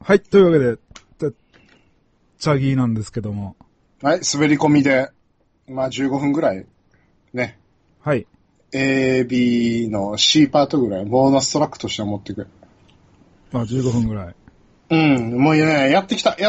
はい、というわけで、チャギーなんですけども。 はい、滑り込みで、まあ15分ぐらい、ね。 はい。 A、B の C パートぐらい、ボーナストラックとして持っていく。 まあ15分ぐらい。 うん、もうね、やってきた。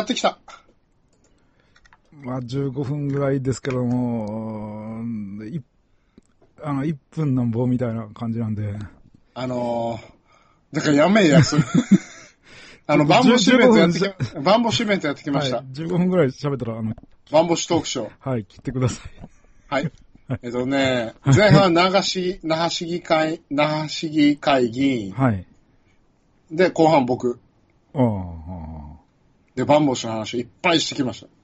まあ15分ぐらいですけども、1分なんぼみたいな感じなんで。 だからやめえやつ。バンボッシュイベントやってきました。 はい、15分ぐらい喋ったら、 バンボッシュトークショー。 はい、切ってください。 はい。前半那覇市議会議員。 はい。 で、後半僕。 ああ。 で、バンボッシュの話いっぱいしてきました。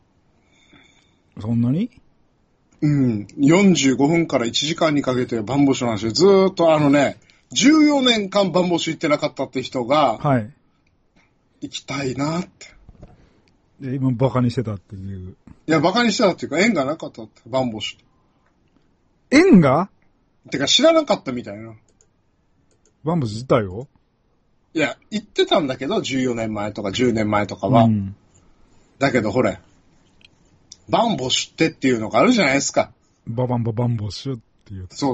そんなに？ うん。45分から1時間にかけてバンボッシュの話でずーっと14年間バンボッシュ行ってなかったって人が、 はい。 行きたいなって。 で、今バカにしてたっていう。 いや、バカにしてたっていうか、縁がなかったって、バンボッシュ。 縁が？ てか、知らなかったみたいな。 バンボッシュ自体を？ いや、行ってたんだけど、14年前とか10年前とかは。うん、だけど、ほれ、バンボッシュっていうのがあるじゃないですか。 バンボッシュっていう。 そう。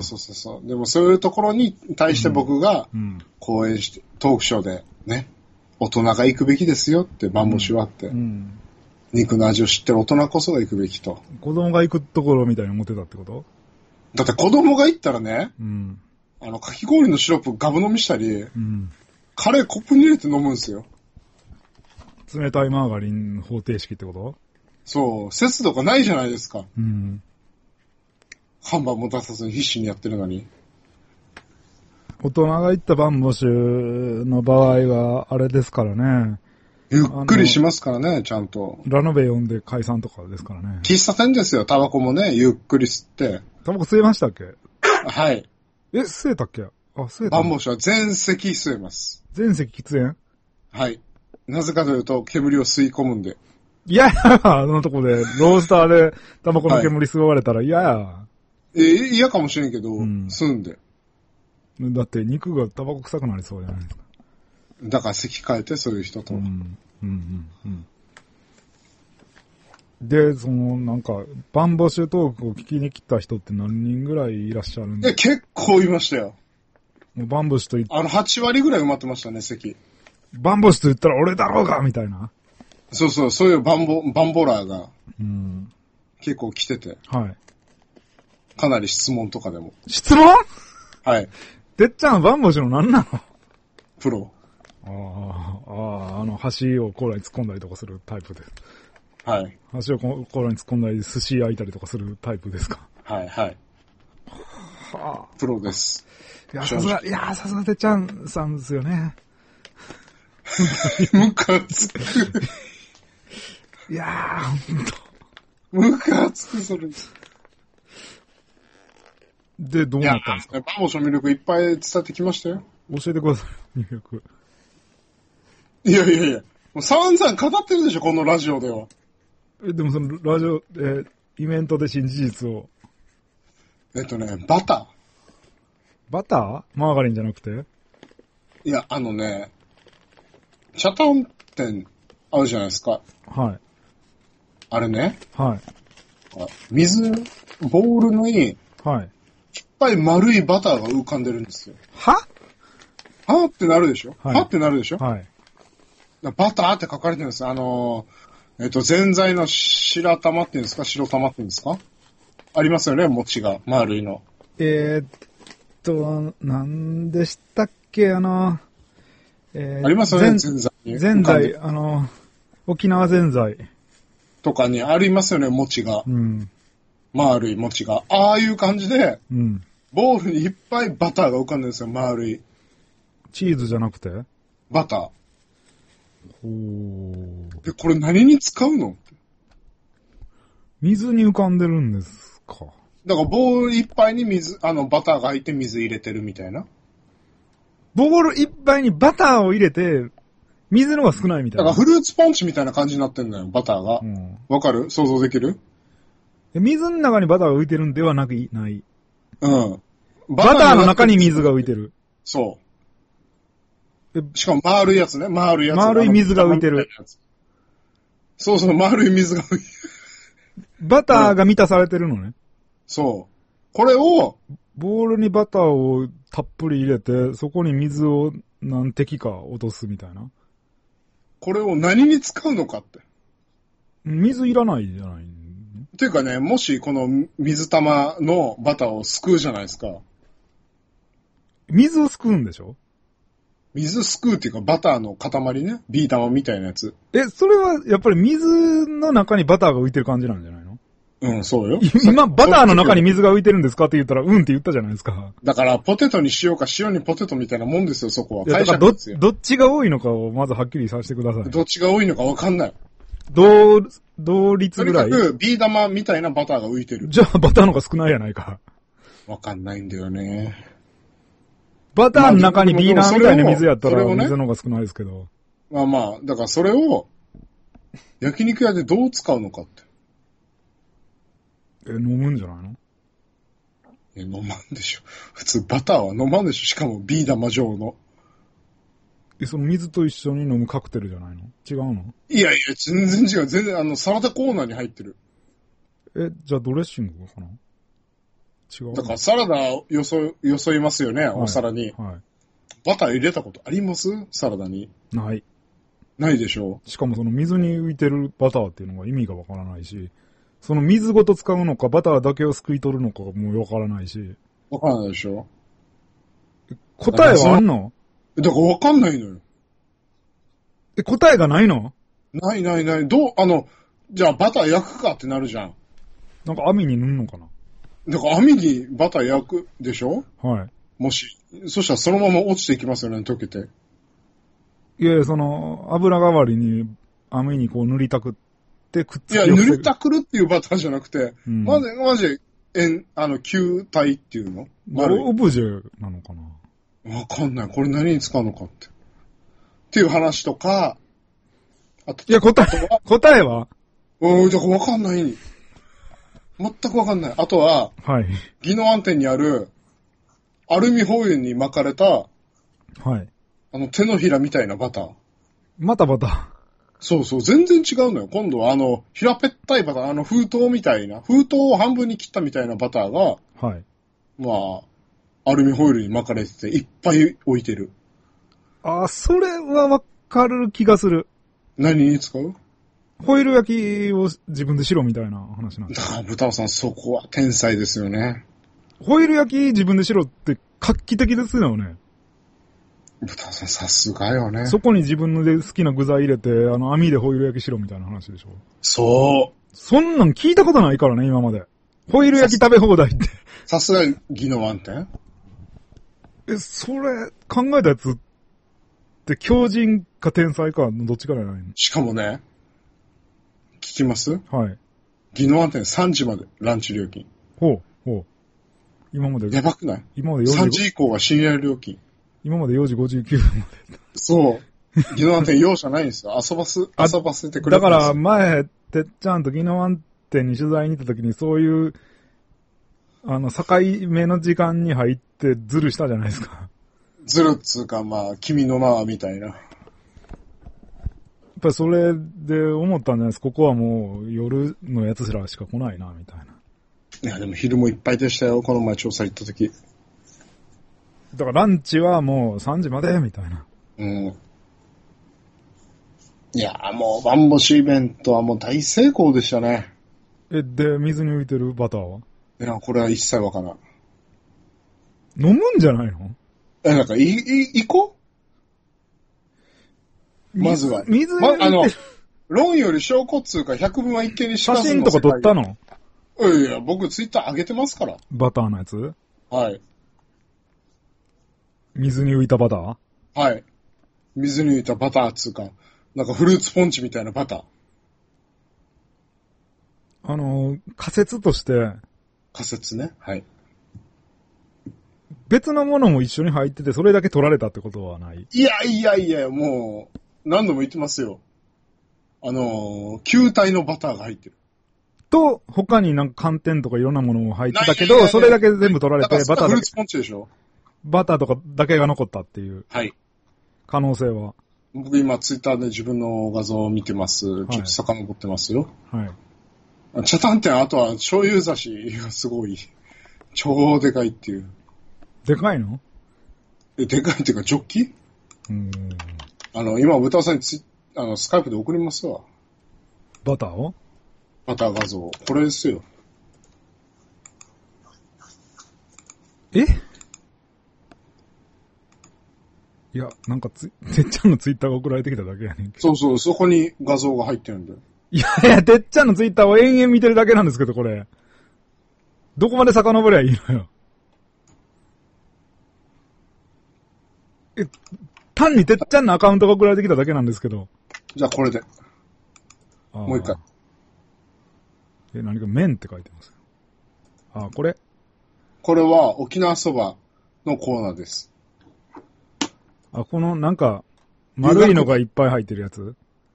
でも、そういうところに対して僕が、講演して、トークショーで、ね、大人が行くべきですよって、バンボッシュはって。肉の味を知ってる大人こそが行くべきと。 子供が行くところみたいに思ってたってこと？ だって子供が行ったらね、かき氷のシロップガブ飲みしたり、カレーコップに入れて飲むんですよ。 冷たいマーガリン方程式ってこと？ そう、節度がないじゃないですか。ハンバーも出さずに必死にやってるのに。 大人が行ったバンボッシュの場合は、あれですからね。 ゆっくりしますからね、ちゃんと。 ラノベ読んで解散とかですからね。 喫茶店ですよ、タバコもね、ゆっくり吸って。 タバコ吸えましたっけ？ はい。 吸えたっけ？吸えた。 バンボッシュは全席吸えます。 全席喫煙？ はい。なぜかというと、煙を吸い込むんで。 いやあのとこで、ロースターでタバコの煙吸われたら嫌や。 嫌かもしれんけど、吸うんで。 だって肉がタバコ臭くなりそうじゃないですか。 だから席変えて、そういう人と。 で、バンボッシュトークを聞きに来た人って何人ぐらいいらっしゃるんですか？ 結構いましたよ。 もうバンボッシュと言って。 8割ぐらい埋まってましたね、席。 バンボッシュと言ったら俺だろうがみたいな。 そういうバンボラーが、結構来てて。 はい。 かなり質問とかでも。 質問？ はい。 てっちゃんバンボッシュの何なの？ プロ。 橋をコーラに突っ込んだりとかするタイプです。 はい。 橋をコーラに突っ込んだり、寿司焼いたりとかするタイプですか？ はい。プロです。 さすがてっちゃんさんですよね。 ムカつく。 ほんと。 ムカつく、それ。 で、どうなったんですか？ バンボッシュの魅力いっぱい伝ってきましたよ。 教えてください、魅力。 いや。もう散々語ってるでしょ、このラジオでは。 でもそのラジオ、イベントで新事実を。 バター。 バター？マーガリンじゃなくて？ いや、チャタン店あるじゃないですか。 はい。 あれね。 はい。 ボールに、 はい。いっぱい丸いバターが浮かんでるんですよ。 はってなるでしょ？ はい。 ってなるでしょ？ はい。 バターって書かれてるんです。ぜんざいの白玉っていうんですか？白玉っていうんですか？ありますよね、餅が、丸いの。 なんでしたっけ、 ありますよね、ぜんざい。 ぜんざい、沖縄ぜんざい。 とかにありますよね、餅が。丸い餅が。ああいう感じで、ボールにいっぱいバターが浮かんでるんですよ、丸い。 チーズじゃなくて？ バター。で、これ何に使うの？ 水に浮かんでるんですか？ だからボールいっぱいにバターが入って水入れてるみたいな。 ボールいっぱいにバターを入れて、水のが少ないみたいな。 だからフルーツポンチみたいな感じになってんだよ、バターが。わかる？想像できる？ 水の中にバターが浮いてるんではない。 バターの中に水が浮いてる。 そう。 しかも丸いやつね、丸いやつ。 丸い水が浮いてる。 そうそう、丸い水が浮いてる。 バターが満たされてるのね。 そう。これを、 ボウルにバターをたっぷり入れて、そこに水を何滴か落とすみたいな。 これを何に使うのかって。 水いらないじゃない。 っていうかね、もしこの水玉のバターをすくうじゃないですか。 水をすくうんでしょ？ 水すくうっていうかバターの塊ね。ビー玉みたいなやつ。 それはやっぱり水の中にバターが浮いてる感じなんじゃないの？ うん、そうよ。 今、バターの中に水が浮いてるんですかって言ったら、うんって言ったじゃないですか。 だから、ポテトに塩か塩にポテトみたいなもんですよ、そこは。 解釈ですよ。どっちが多いのかをまずはっきりさせてください。 どっちが多いのかわかんない。 同率ぐらい。 とにかく、ビー玉みたいなバターが浮いてる。 じゃあ、バターの方が少ないやないか。 わかんないんだよね。 バターの中にビー玉みたいな水やったら、水の方が少ないですけど。 まあ、だからそれを、焼肉屋でどう使うのかって。 飲むんじゃないの？ 飲まんでしょ。普通バターは飲まんでしょ。しかもビー玉状の。 その水と一緒に飲むカクテルじゃないの？違うの？ いや、全然違う。全然サラダコーナーに入ってる。 じゃあドレッシングかな？違う。 だからサラダよそいますよね、お皿に。はい。バター入れたことあります？サラダに。 ない。 ないでしょ。 しかもその水に浮いてるバターっていうのが意味がわからないし、その水ごと使うのか、バターだけをすくい取るのかもうわからないし。 わからないでしょ。 答えはあんの？ だからわかんないのよ。 答えがないの？ ない。じゃあバター焼くかってなるじゃん。 なんか網に塗んのかな？ だから網にバター焼くでしょ？ はい。 もし、そしたらそのまま落ちていきますよね、溶けて。 いや、油代わりに網にこう塗りたくってくっつけいや、塗りたくるっていうバターじゃなくて、 うん、 マジ、球体っていうの？ オブジェなのかな？ わかんない。これ何に使うのかって。っていう話とか、 あと、いや、答えはだからわかんない。全くわかんない。あとは、 はい。 宜野湾店にある、アルミホイルに巻かれた、 はい。 手のひらみたいなバター。 またバター。 そうそう、全然違うのよ。今度は平ぺったいバター、封筒みたいな、封筒を半分に切ったみたいなバターが、 はい。 まあ、アルミホイルに巻かれてて、いっぱい置いてる。 それはわかる気がする。 何に使う？ ホイル焼きを自分でしろみたいな話なんです。 だから、豚尾さん、そこは天才ですよね。 ホイル焼き自分でしろって画期的ですよね。 豚尾さん、さすがよね。 そこに自分で好きな具材入れて、網でホイル焼きしろみたいな話でしょ。 そう。 そんなん聞いたことないからね、今まで。ホイル焼き食べ放題って。 さすが、宜野湾店？ それ、考えたやつって、狂人か天才かのどっちかじゃないの？ しかもね、聞きます？ はい。 宜野湾店3時まで、ランチ料金。 ほう。今まで。 やばくない？ 今まで 3時以降が深夜料金。 今まで4時59分まで。 そう。宜野湾店容赦ないんですよ。遊ばせてくれるんですよ。 だから前、てっちゃんと宜野湾店に取材に行った時にそういう、境目の時間に入ってズルしたじゃないですか。 ズルっつうか、まあ、君の名はみたいな。 やっぱりそれで思ったんじゃないですか。ここはもう夜のやつらしか来ないな、みたいな。 いや、でも昼もいっぱいでしたよ。この前調査行った時。 だからランチはもう3時まで、みたいな。 うん。いや、もう、バンボシイベントはもう大成功でしたね。 で、水に浮いてるバターは？ いや、これは一切わからん。 飲むんじゃないの？ なんか、行こうまずは。 水に浮いてる。 論より証拠っつうか100分は一見にしかず写真とか撮ったの？ いや、僕ツイッター上げてますから。 バターのやつ？ はい。 水に浮いたバター？ はい。水に浮いたバターっつうか、なんかフルーツポンチみたいなバター。仮説として。 仮説ね。はい。 別のものも一緒に入ってて、それだけ取られたってことはない？ いや、もう、何度も言ってますよ。球体のバターが入ってる。 と、他になんか寒天とかいろんなものも入ってたけど、それだけ全部取られて、バターだけ。 フルーツポンチでしょ？ バターとかだけが残ったっていう。 はい。 可能性は。 僕今ツイッターで自分の画像を見てます。ちょっと遡ってますよ。 はい。 茶炭店、あとは醤油差しがすごい、超でかいっていう。 でかいの？ でかいっていうか、ジョッキ？今、歌尾さんにスカイプで送りますわ。 バターを？ バター画像。これですよ。 え？いや、なんかてっちゃんのツイッターが送られてきただけやねんけど。そう、そこに画像が入ってるんだよ。 いや、てっちゃんのツイッターを延々見てるだけなんですけど、これ。どこまで遡りゃいいのよ。単にてっちゃんのアカウントが送られてきただけなんですけど。 じゃあこれで。もう一回。 何か麺って書いてます。これ？ これは沖縄そばのコーナーです。 このなんか、丸いのがいっぱい入ってるやつ？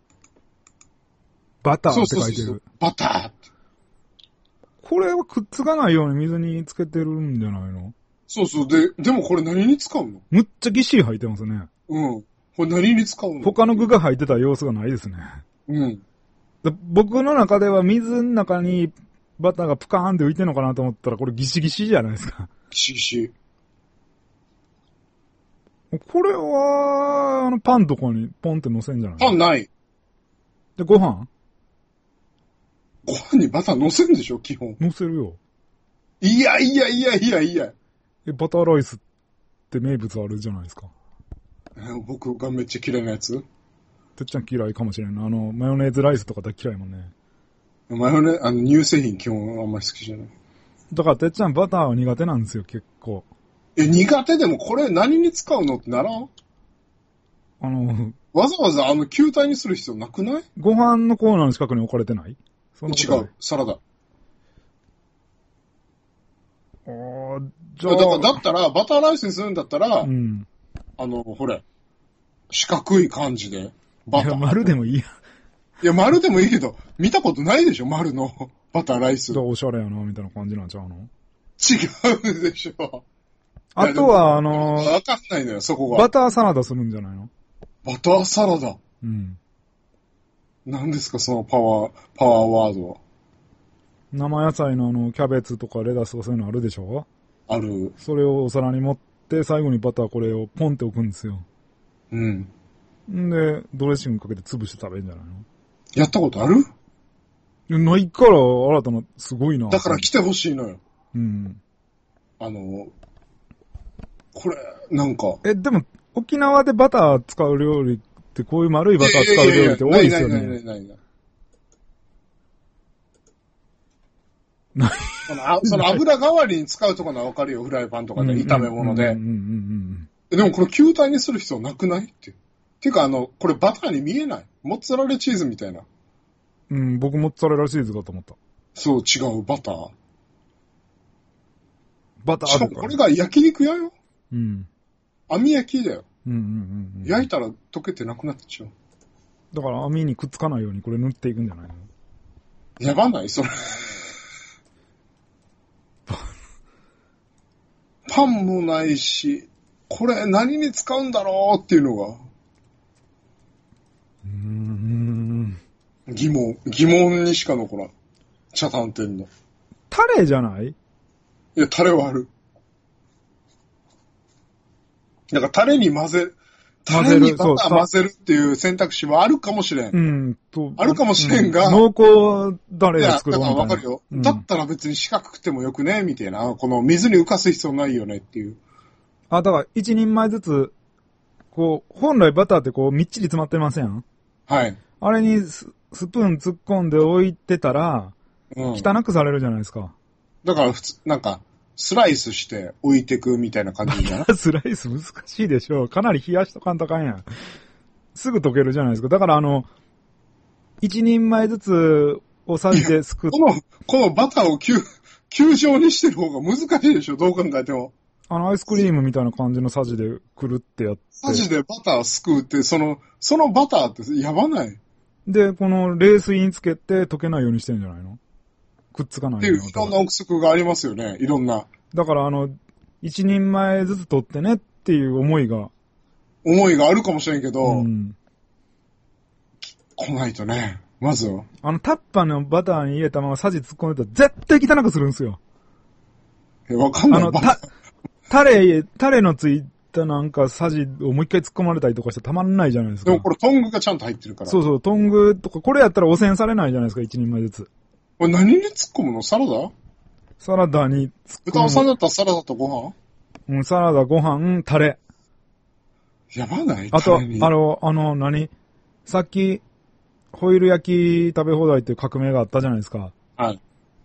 バターって書いてる。 そうバターって。 これはくっつかないように水につけてるんじゃないの？ そう。でもこれ何に使うの？ むっちゃぎっしり入ってますね。 うん。これ何に使うの？ 他の具が入ってた様子がないですね。 うん。 僕の中では水の中にバターがプカーンって浮いてるのかなと思ったら、これギシギシじゃないですか。 ギシギシ。 これは、パンとかにポンって乗せんじゃない？ パンない。 で、ご飯にバター乗せんでしょ、基本。 乗せるよ。 いや。 バターライスって名物あるじゃないですか。 僕がめっちゃ嫌いなやつ？ てっちゃん嫌いかもしれんな。マヨネーズライスとか大嫌いもんね。 乳製品基本あんまり好きじゃない。 だからてっちゃんバターは苦手なんですよ、結構。 苦手でもこれ何に使うのってならん？わざわざ球体にする必要なくない？ ご飯のコーナーの近くに置かれてない？ 違う、サラダ。 じゃあ。 だったら、バターライスにするんだったら、ほれ、四角い感じで、 バター。いや、丸でもいいや。 いや、丸でもいいけど、見たことないでしょ、丸のバターライス。 おしゃれやな、みたいな感じなんちゃうの？ 違うでしょ。 あとは、 わかんないのよ、そこが。 バターサラダするんじゃないの？ バターサラダ。 うん。 何ですか、そのパワーワードは。 生野菜のキャベツとかレタスとかそういうのあるでしょ？ ある。 それをお皿に盛って、最後にバターこれをポンって置くんですよ。 うん。 んで、ドレッシングかけて潰して食べるんじゃないの？ やったことある？ ないから、新たな、すごいな。 だから来てほしいのよ。 うん。 これ、なんか。 でも、沖縄でバター使う料理って、こういう丸いバター使う料理って多いですよね。 ない。その油代わりに使うとかのはわかるよ、フライパンとかで、炒め物で。でもこれ球体にする必要なくないっていう。ていうかこれバターに見えない。モッツァレラチーズみたいな。 うん、僕モッツァレラチーズだと思った。 そう、違う、バター。 バターしかもこれが焼肉屋よ。 うん。 網焼きだよ。 うん。 焼いたら溶けてなくなってちゃう。 だから網にくっつかないようにこれ塗っていくんじゃないの？ やばないそれ。パンもないし、これ何に使うんだろうっていうのが。疑問にしか残らん。茶炭店の。 タレじゃない？ いや、タレはある。なんかタレに混ぜるバター混ぜるっていう選択肢はあるかもしれん。あるかもしれんが。 濃厚タレを作るみたいな。 だからわかるよ。だったら別に四角くてもよくねみたいな。この水に浮かす必要ないよねっていう。 だから一人前ずつ、本来バターってみっちり詰まってません？ はい。 あれにスプーン突っ込んで置いてたら、汚くされるじゃないですか。 だからなんか、スライスして置いてくみたいな感じじゃない？ スライス難しいでしょ。かなり冷やしとかんとかんやん。すぐ溶けるじゃないですか。だから一人前ずつをさじですくって。 このバターを球状にしてる方が難しいでしょ。どう考えても。 アイスクリームみたいな感じのさじでくるってやって。 さじでバターすくうって、そのバターってやばない？ で、この冷水につけて溶けないようにしてるんじゃないの？くっつかないように。 っていういろんな憶測がありますよね。いろんな。 だから一人前ずつ取ってねっていう思いが思いがあるかもしれんけど、来ないとね、まずは。 タッパーのバターに入れたままさじ突っ込んでたら絶対汚くするんですよ。 わかんない。 タレのついたなんかさじをもう一回突っ込まれたりとかしてたまんないじゃないですか。 でもこれトングがちゃんと入ってるから。 そうそう、トングとか、これやったら汚染されないじゃないですか、一人前ずつ。 これ何に突っ込むの？サラダ？ サラダに突っ込む。 豚尾さんだったらサラダとご飯？サラダ、ご飯、タレ。 やばない？ あと、さっき、ホイル焼き食べ放題っていう革命があったじゃないですか。 はい。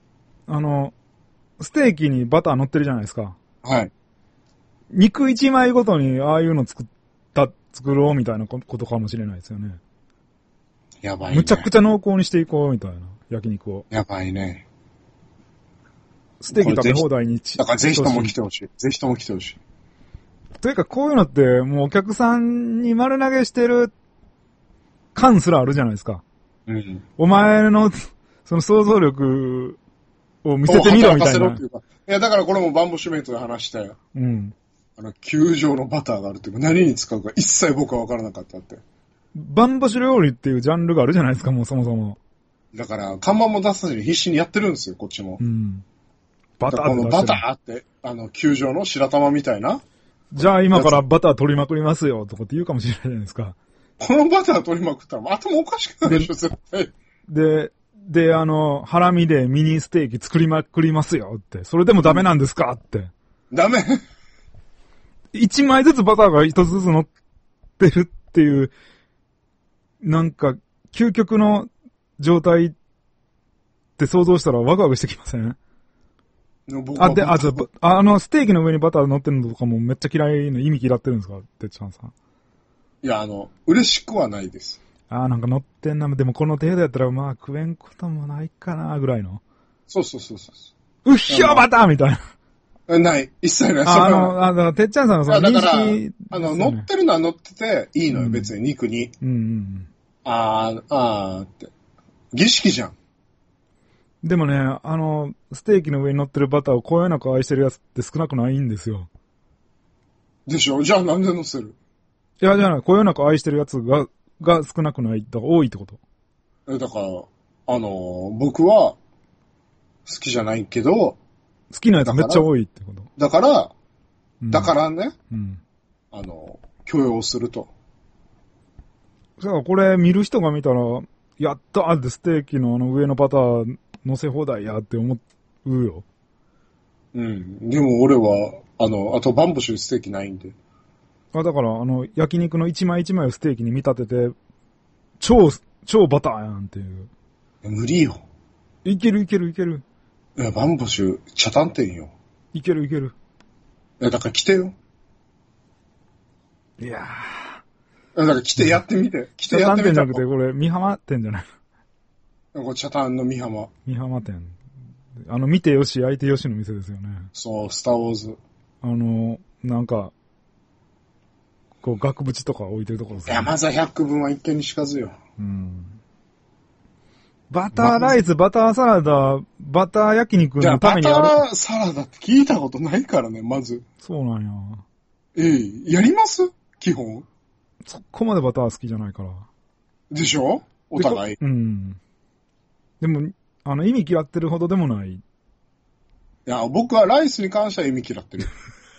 ステーキにバター乗ってるじゃないですか。 はい。 肉一枚ごとにああいうの作ろうみたいなことかもしれないですよね。 やばいね。 むちゃくちゃ濃厚にしていこうみたいな、焼肉を。 やばいね。 ステーキ食べ放題にだからぜひとも来てほしい。ぜひとも来てほしい。 というかこういうのってもうお客さんに丸投げしてる感すらあるじゃないですか。 うん。 お前のその想像力を見せてみろみたいな。 いや、だからこれもバンボシュメントで話したよ。 うん。 球状のバターがあるっていうか、何に使うか一切僕は分からなかったって。 バンボシュ料理っていうジャンルがあるじゃないですか、もうそもそも。 だから、看板も出さずに必死にやってるんですよ、こっちも。 うん。バターこのバターって、球状の白玉みたいな。 じゃあ今からバター取りまくりますよ、とかって言うかもしれないじゃないですか。 このバター取りまくったら頭おかしくなるでしょ、絶対。 で、ハラミでミニステーキ作りまくりますよって。それでもダメなんですかって。 ダメ。 一枚ずつバターが一つずつ乗ってるっていう、なんか、究極の状態って想像したらワクワクしてきません？ステーキの上にバター乗ってるのとかもめっちゃ嫌いの意味嫌ってるんですか？てっちゃんさん。 いや、嬉しくはないです。 なんか乗ってんな。でもこの程度やったらまあ食えんこともないかな、ぐらいの。 そう。 うっひょーバターみたいな。 ない。一切ない。 だからてっちゃんさんのその認識、 だから、乗ってるのは乗ってていいのよ、別に肉に。って。儀式じゃん。 でもね、ステーキの上に乗ってるバターをこよなく愛してるやつって少なくないんですよ。 でしょ？じゃあなんで乗せる？ いや、じゃあこよなく愛してるやつが少なくない、だから多いってこと？ だから、僕は好きじゃないけど、好きなやつめっちゃ多いってこと？ だからね、許容すると。 だからこれ見る人が見たら、やったーってステーキの上のバター乗せ放題やって思うよ。 うん。でも俺は、あとバンボシュステーキないんで。 だから焼肉の一枚一枚をステーキに見立てて、超バターやんっていう。 無理よ。 いける。 いや、バンボシュ、茶炭店よ。 いける。 いや、だから来てよ。 いやだから来てやってみて。 茶炭店じゃなくて、これ、美浜店じゃない。 これ茶炭の美浜。 美浜店。見てよし、焼いてよしの店ですよね。 そう、スターウォーズ。 なんか、こう、額縁とか置いてるところですね。いや、まずは100分は一見にしかずよ。 バターライス、バターサラダ、バター焼肉のためにバターサラダって聞いたことないからね、まず。 そうなんや。 やります基本。 そこまでバター好きじゃないから。 でしょお互い。 でも、意味嫌ってるほどでもない。 いや、僕はライスに関しては意味嫌ってる。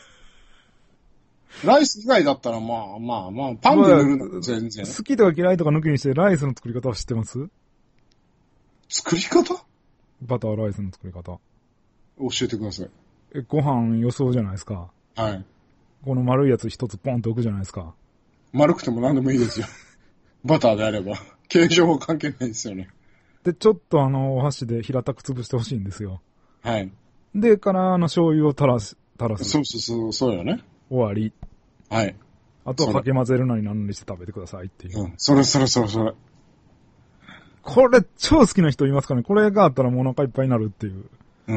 ライス以外だったらまあ、パンで塗るの全然。 好きとか嫌いとか抜きにしてライスの作り方は知ってます？ 作り方？ バターライスの作り方。 教えてください。 ご飯予想じゃないですか。 はい。 この丸いやつ一つポンと置くじゃないですか。 丸くても何でもいいですよ。バターであれば。形状は関係ないですよね。 で、ちょっとお箸で平たく潰してほしいんですよ。 はい。 で、から醤油を垂らす。 そうよね。 終わり。 はい。 あとはかけ混ぜるなり何にして食べてくださいっていう。 それ。 これ超好きな人いますかね？これがあったらもうお腹いっぱいになるっていう。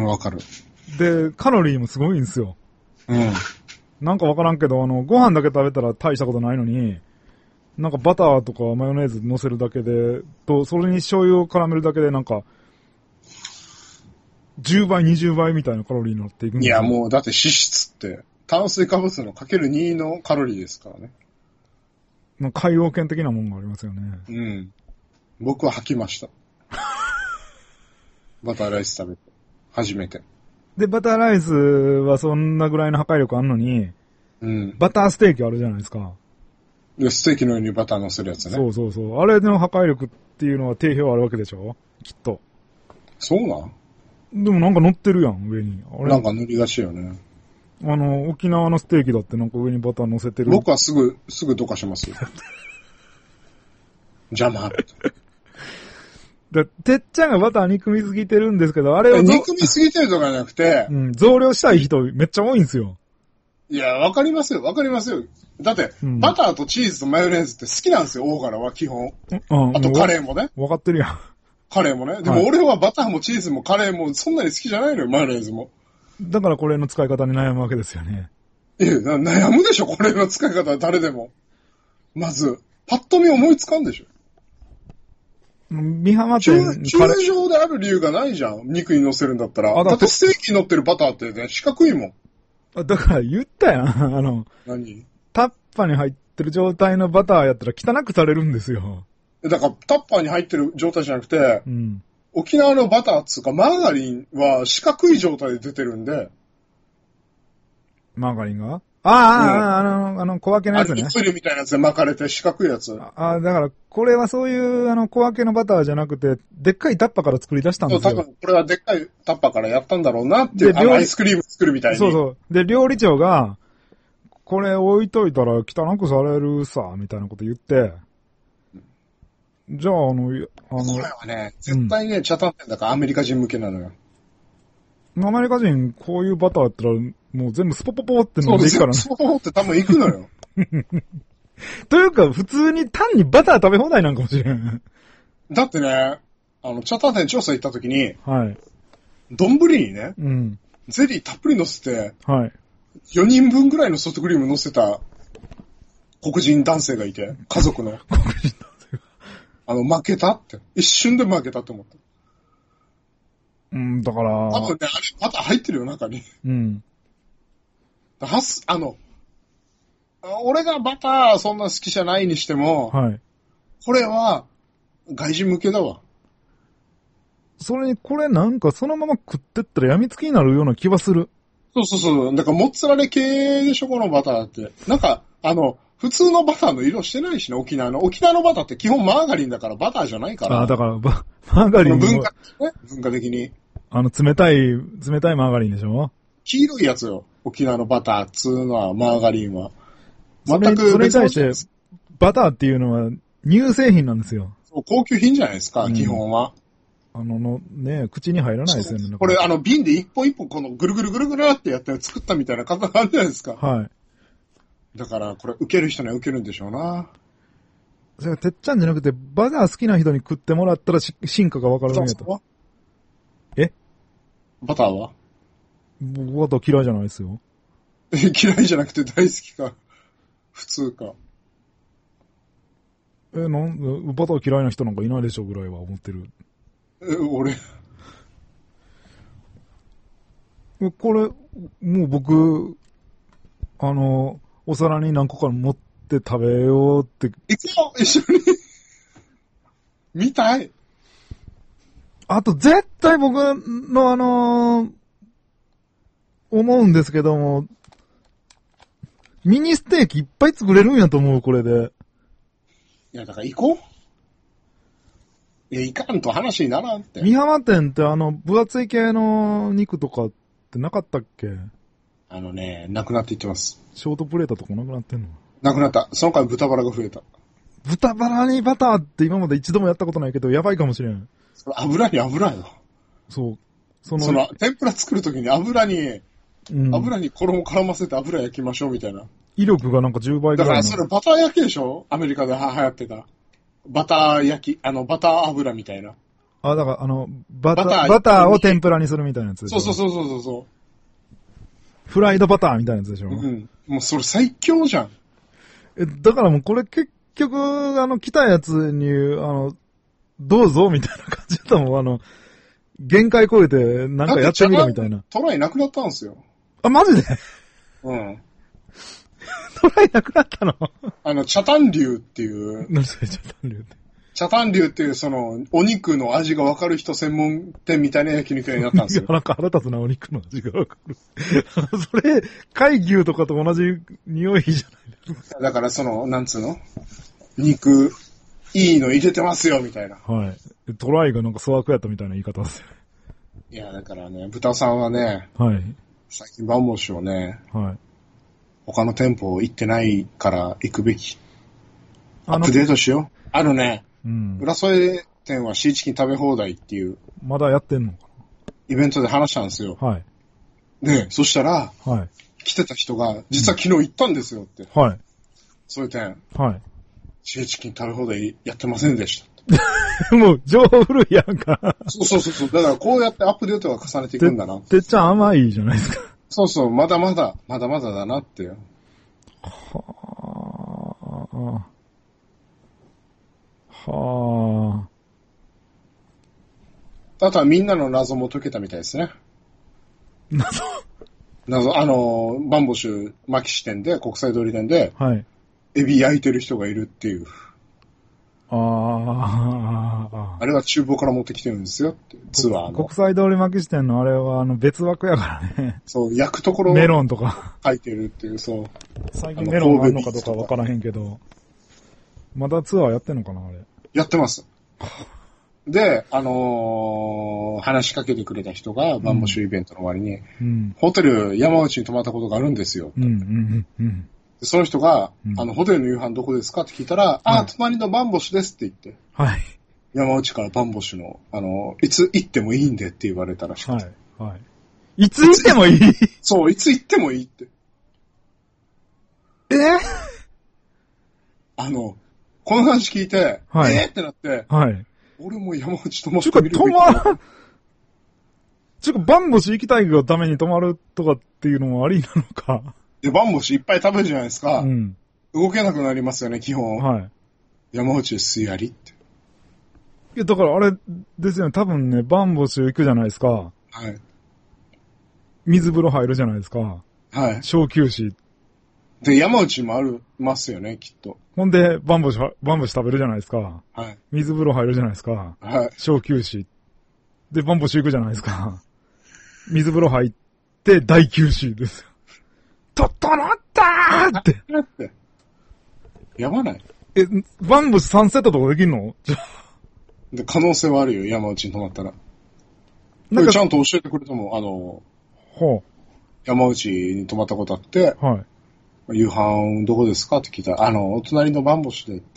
わかる。 で、カロリーもすごいんですよ。なんかわからんけど、ご飯だけ食べたら大したことないのに、なんかバターとかマヨネーズ乗せるだけで、それに醤油を絡めるだけでなんか、10倍、20倍みたいなカロリーになっていくんですよ。 いや、もうだって脂質って、炭水化物のかける2のカロリーですからね。 海洋圏的なもんがありますよね。 うん。僕は吐きました。バターライス食べて。初めて。 で、バターライスはそんなぐらいの破壊力あんのに、 うん。 バターステーキあるじゃないですか。 で、ステーキの上にバター乗せるやつね。 そうそうそう。あれの破壊力っていうのは定評あるわけでしょきっと。 そうなん？ でもなんか乗ってるやん、上に。 なんか塗りがちよね。 沖縄のステーキだってなんか上にバター乗せてる。 僕はすぐどかしますよ。邪魔って。 てっちゃんがバター憎みすぎてるんですけど、あれを憎みすぎてるとかじゃなくて、 うん、増量したい人めっちゃ多いんですよ。 いや、わかりますよ。だって、バターとチーズとマヨネーズって好きなんですよ、大柄は基本。あとカレーもね。 わかってるやん。 カレーもね。でも俺はバターもチーズもカレーもそんなに好きじゃないのよ、マヨネーズも。 だからこれの使い方に悩むわけですよね。 悩むでしょ、これの使い方は誰でも。まず、パッと見思いつかんでしょ。 美浜店。 中上である理由がないじゃん。肉に乗せるんだったら。だってステーキに乗ってるバターってね、四角いもん。 だから言ったやん。 何？ タッパに入ってる状態のバターやったら汚くされるんですよ。 だからタッパーに入ってる状態じゃなくて、沖縄のバターっつうかマーガリンは四角い状態で出てるんで。 マーガリンが？小分けのやつね。 オイルみたいなやつで巻かれて四角いやつ。 だからこれはそういう小分けのバターじゃなくて、でっかいタッパから作り出したんですよ。 多分これはでっかいタッパからやったんだろうなっていう、アイスクリーム作るみたいに。 そうそう。で、料理長が、これ置いといたら汚くされるさ、みたいなこと言って、じゃあこれはね、絶対ね、茶炭店だからアメリカ人向けなのよ。 アメリカ人、こういうバターやったら、もう全部スポポポって飲んでいくからね。 スポポポって多分行くのよ。 というか、普通に単にバター食べ放題なんかもしれん。 だってね、茶炭店調査行った時に、 はい。 丼にね、ゼリーたっぷり乗せて、 はい。 4人分ぐらいのソフトクリーム乗せた黒人男性がいて、家族の。 黒人男性が。負けたって。一瞬で負けたって思った。 だから。 多分ね、あれ、バター入ってるよ、中に。俺がバターそんな好きじゃないにしても、 はい。 これは、外人向けだわ。 それに、これなんかそのまま食ってったら病みつきになるような気はする。 そう。だからモッツァレラ系でしょ、このバターって。なんか、普通のバターの色してないしね、沖縄のバターって基本マーガリンだからバターじゃないから。 だから、マーガリン文化的に。 冷たいマーガリンでしょ？ 黄色いやつよ。沖縄のバター、普通のは、マーガリンは。 全くそれに対して、バターっていうのは乳製品なんですよ。 高級品じゃないですか、基本は。 口に入らないですよね。 これ、瓶で一本一本このぐるぐるぐるぐるってやって作ったみたいな感覚あるじゃないですか。 はい。 だから、これ、受ける人には受けるんでしょうな。 それてっちゃんじゃなくて、バター好きな人に食ってもらったら進化がわかるんやと。 バターは？ 僕バター嫌いじゃないですよ。 嫌いじゃなくて大好きか。普通か。 バター嫌いな人なんかいないでしょぐらいは思ってる。 俺。 これ、もう僕、お皿に何個か持って食べようって。 行こう一緒に見たい。 あと、絶対僕の思うんですけども、ミニステーキいっぱい作れるんやと思う、これで。 いや、だから行こう。行かんと話にならんって。 美浜店って分厚い系の肉とかってなかったっけ？ なくなっていってます。 ショートプレーターとかなくなってんの？ なくなった。その間豚バラが増えた。 豚バラにバターって今まで一度もやったことないけど、やばいかもしれん。 それ油よ。 そう。 天ぷら作るときに油に衣絡ませて油焼きましょうみたいな。 威力がなんか10倍ぐらいの。 だからそれバター焼きでしょ？アメリカで流行ってた。バター焼き、バター油みたいな。 だからバターを天ぷらにするみたいなやつでしょ？ そう。 フライドバターみたいなやつでしょ？ もうそれ最強じゃん。 だからもうこれ結局、来たやつに、どうぞみたいな感じだったもん。限界超えて、なんかやってみろみたいな。 トライなくなったんですよ。 マジで？ トライなくなったの？ チャタン流っていう。 何それ、チャタン流って。 チャタン流っていう、お肉の味がわかる人専門店みたいな焼肉屋になったんですよ。 なんか腹立つな、お肉の味がわかる。それ、貝牛とかと同じ匂いじゃないですか。 だからなんつうの？肉、いいの入れてますよ、みたいな。 はい。トライがなんか粗悪やったみたいな言い方ですよ。 いや、だからね、豚さんはね、 はい。 最近バンボッシュをね、 はい。 他の店舗行ってないから行くべき。アップデートしよう。ね、 うん。 浦添店はシーチキン食べ放題っていう。 まだやってんのかな？イベントで話したんですよ。 はい。 で、そしたら、 はい。 来てた人が、実は昨日行ったんですよって。 はい。 そういう店。 はい。 シーチキン食べ放題やってませんでした。 もう、情報古いやんか。 そう。だからこうやってアップデートが重ねていくんだな。 てっちゃん甘いじゃないですか。 そう、まだまだだなって。 はあ。 あとはみんなの謎も解けたみたいですね。謎、バンボシュ牧師店で、国際通り店で、 はい。 エビ焼いてる人がいるっていう。 あれは厨房から持ってきてるんですよって、ツアーの。 国際通り牧師店のあれは別枠やからね。 そう、焼くところメロンとか。 書いてるっていう、そう。 最近メロンあるのかどうかわからへんけど。まだツアーやってんのかな、あれ。 やってます。で、話しかけてくれた人が、バンボシュイベントの終わりに、 うん、 ホテル山内に泊まったことがあるんですよ。その人が、ホテルの夕飯どこですかって聞いたら、隣のバンボシュですって言って。 はい。 山内からバンボシュの、いつ行ってもいいんでって言われたらしくて。 はい。いつ行ってもいい？ そう、いつ行ってもいいって。この話聞いて、 はい、 ってなって、 はい。 俺も山内泊まってみるべきだ。 バンボシュ行きたいがために泊まるとかっていうのもありなのか。 で、バンボシュいっぱい食べるじゃないですか。 うん。 動けなくなりますよね、基本。 はい。 山内ですやりって。 いや、だからあれですよね、多分ね、バンボシュ行くじゃないですか。 はい。 水風呂入るじゃないですか。 はい。 小休止。 で、山内もますよね、きっと。 ほんで、バンボシュ食べるじゃないですか。 はい。 水風呂入るじゃないですか。 はい。 小休止。で、バンボシュ行くじゃないですか。水風呂入って、大休止です。整ったーって。 やばない？ バンボシュ3セットとかできんの？ で、可能性はあるよ、山内に泊まったら。なんかちゃんと教えてくれたもん、山内に泊まったことあって、 はい。 夕飯どこですかって聞いたら、お隣のバンボシュでって。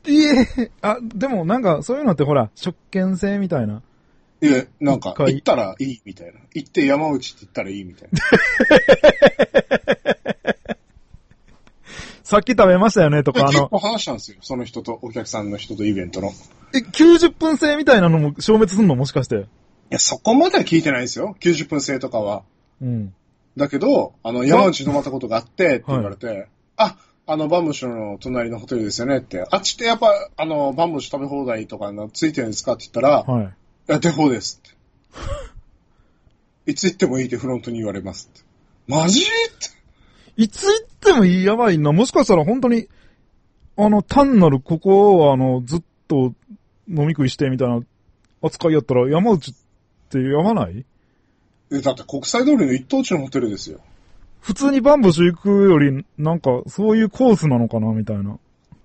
でもなんかそういうのってほら、食券制みたいな。 いや、なんか、行ったらいいみたいな。行って山内って言ったらいいみたいな。 さっき食べましたよねとか、 結構話したんですよ。その人と、お客さんの人とイベントの。 90分制みたいなのも消滅すんのもしかして。 いや、そこまでは聞いてないですよ。90分制とかは。 うん。 だけど、山内に泊まったことがあって、って言われて、はい、バンボシュの隣のホテルですよねって、あっちってやっぱ、バンボシュ食べ放題とかついてるんですかって言ったら、 はい。いや、デフォですって。いつ行ってもいいってフロントに言われますって。マジって。 いつ行ってもいいやばいな。もしかしたら本当に、単なるここはずっと飲み食いしてみたいな扱いやったら山内ってやばない？ だって国際通りの一等地のホテルですよ。 普通にバンボシュ行くより、なんか、そういうコースなのかな、みたいな。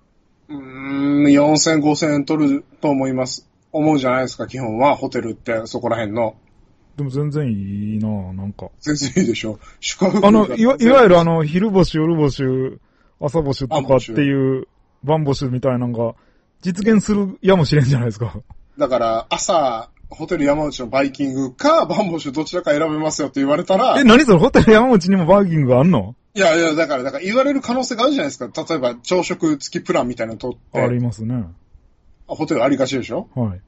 4000、5000円取ると思うじゃないですか、基本は、ホテルって、そこら辺の。 でも全然いいなぁ、なんか。 全然いいでしょ。宿泊いわゆる昼星、夜星、朝星とかっていう、バンボシュみたいなのが、実現するやもしれんじゃないですか。 だから、朝、ホテル山内のバイキングか、バンボシュどちらか選べますよって言われたら。 何それ、ホテル山内にもバイキングがあんの？ いや、だから言われる可能性があるじゃないですか。例えば、朝食付きプランみたいなの取って。 ありますね。 ホテルありがちでしょ？ はい。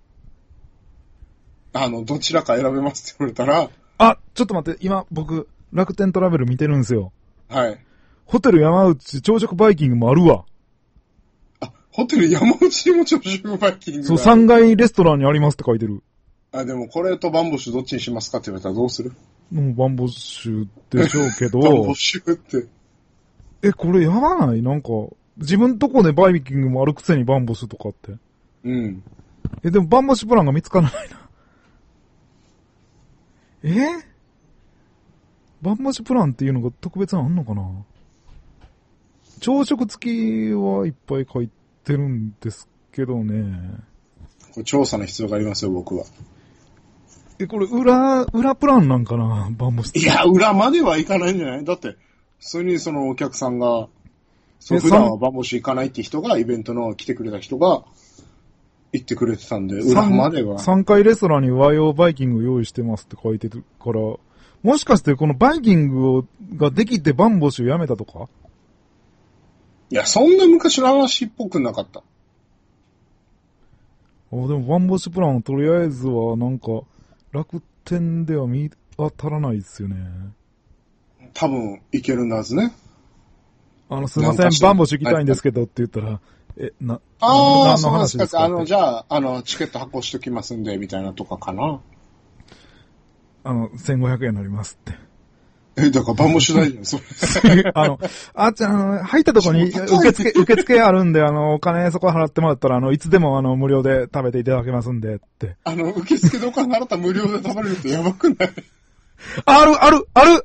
どちらか選べますって言われたら。 ちょっと待って、今、僕、楽天トラベル見てるんですよ。 はい。 ホテル山内朝食バイキングもあるわ。 ホテル山内にも朝食バイキングが。 そう、3階レストランにありますって書いてる。 でもこれとバンボシュどっちにしますかって言われたらどうする？ もうバンボシュでしょうけど。 バンボシュって。 これやばない？なんか、自分とこでバイキングもあるくせにバンボシュとかって。 うん。 でもバンボシュプランが見つからないな。バンボシュプランっていうのが特別なのあんのかな？朝食付きはいっぱい書いてるんですけどね。 これ調査の必要がありますよ、僕は。 これ裏プランなんかな？バンボシュ。 いや、裏まではいかないんじゃない？だって、それにそのお客さんが、普段はバンボシュ行かないって人が、イベントの来てくれた人が、行ってくれてたんで、裏までは。 3階レストランに和洋バイキング用意してますって書いてるから、もしかしてこのバイキングができてバンボシュやめたとか？ いや、そんな昔の話っぽくなかった。 でもバンボシュプランとりあえずはなんか、楽天では見当たらないですよね。 多分、いけるんだはずね。 すいません、バンボシュ行きたいんですけどって言ったら、 何の話ですか？ じゃあ、チケット発行しときますんで、みたいなとかかな。 1500円になりますって。 だからバンボシュ大じゃん、それ。 入ったとこに受付あるんで、お金そこ払ってもらったら、いつでも無料で食べていただけますんで、って。 受付でお金払ったら無料で食べれるってやばくない？ ある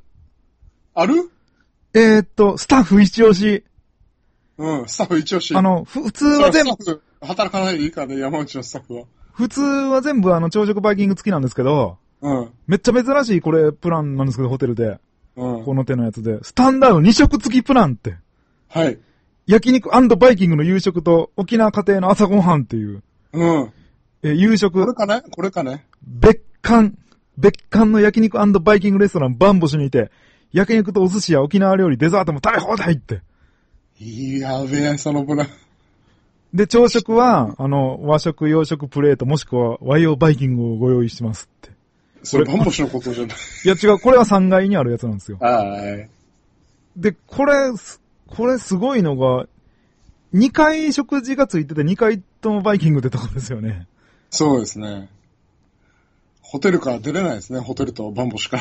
スタッフ一押し。 うん、スタッフ一押し。 普通は全部。 スタッフ、働かないでいいからね、山内のスタッフは。 普通は全部朝食バイキング付きなんですけど、 うん。 めっちゃ珍しいこれプランなんですけど、ホテルで。 うん。 この手のやつで。スタンダード2食付きプランって。 はい。 焼肉&バイキングの夕食と沖縄家庭の朝ごはんっていう。 うん。 夕食。 これかね。 別館の焼肉&バイキングレストランバンボシュにいて、焼肉とお寿司や沖縄料理、デザートも食べ放題って。 やべえ、そのプラン。 で、朝食は、和食、洋食プレート、もしくは和洋バイキングをご用意しますって。 それバンボシュのことじゃない。 いや違う、これは3階にあるやつなんですよ。 はい。 で、これすごいのが、2回食事がついてて2回ともバイキングってとこですよね。 そうですね。ホテルから出れないですね、ホテルとバンボシュから。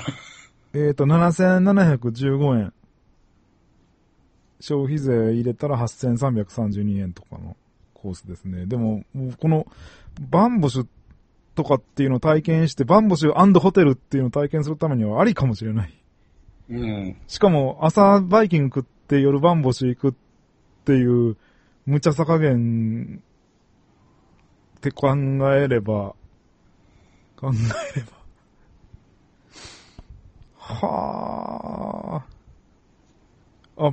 7715円。消費税入れたら8332円とかのコースですね。でも、このバンボシュとかっていうのを体験して、バンボシュ&ホテルっていうのを体験するためにはありかもしれない。 うん。 しかも、朝バイキング食って夜バンボシュ行くっていう、無茶さ加減って考えれば、はあ。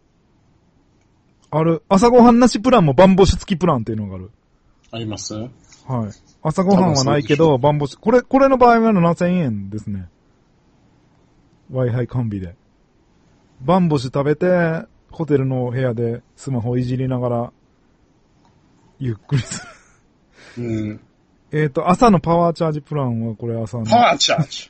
ある。朝ごはんなしプランもバンボシュ付きプランっていうのがある。 あります？はい。 朝ごはんはないけど、バンボシュ、これの場合は7000円ですね。Wi-Fi 完備で。バンボシュ食べて、ホテルの部屋でスマホいじりながら、ゆっくりする。うん。朝のパワーチャージプランはこれ朝の。 パワーチャージ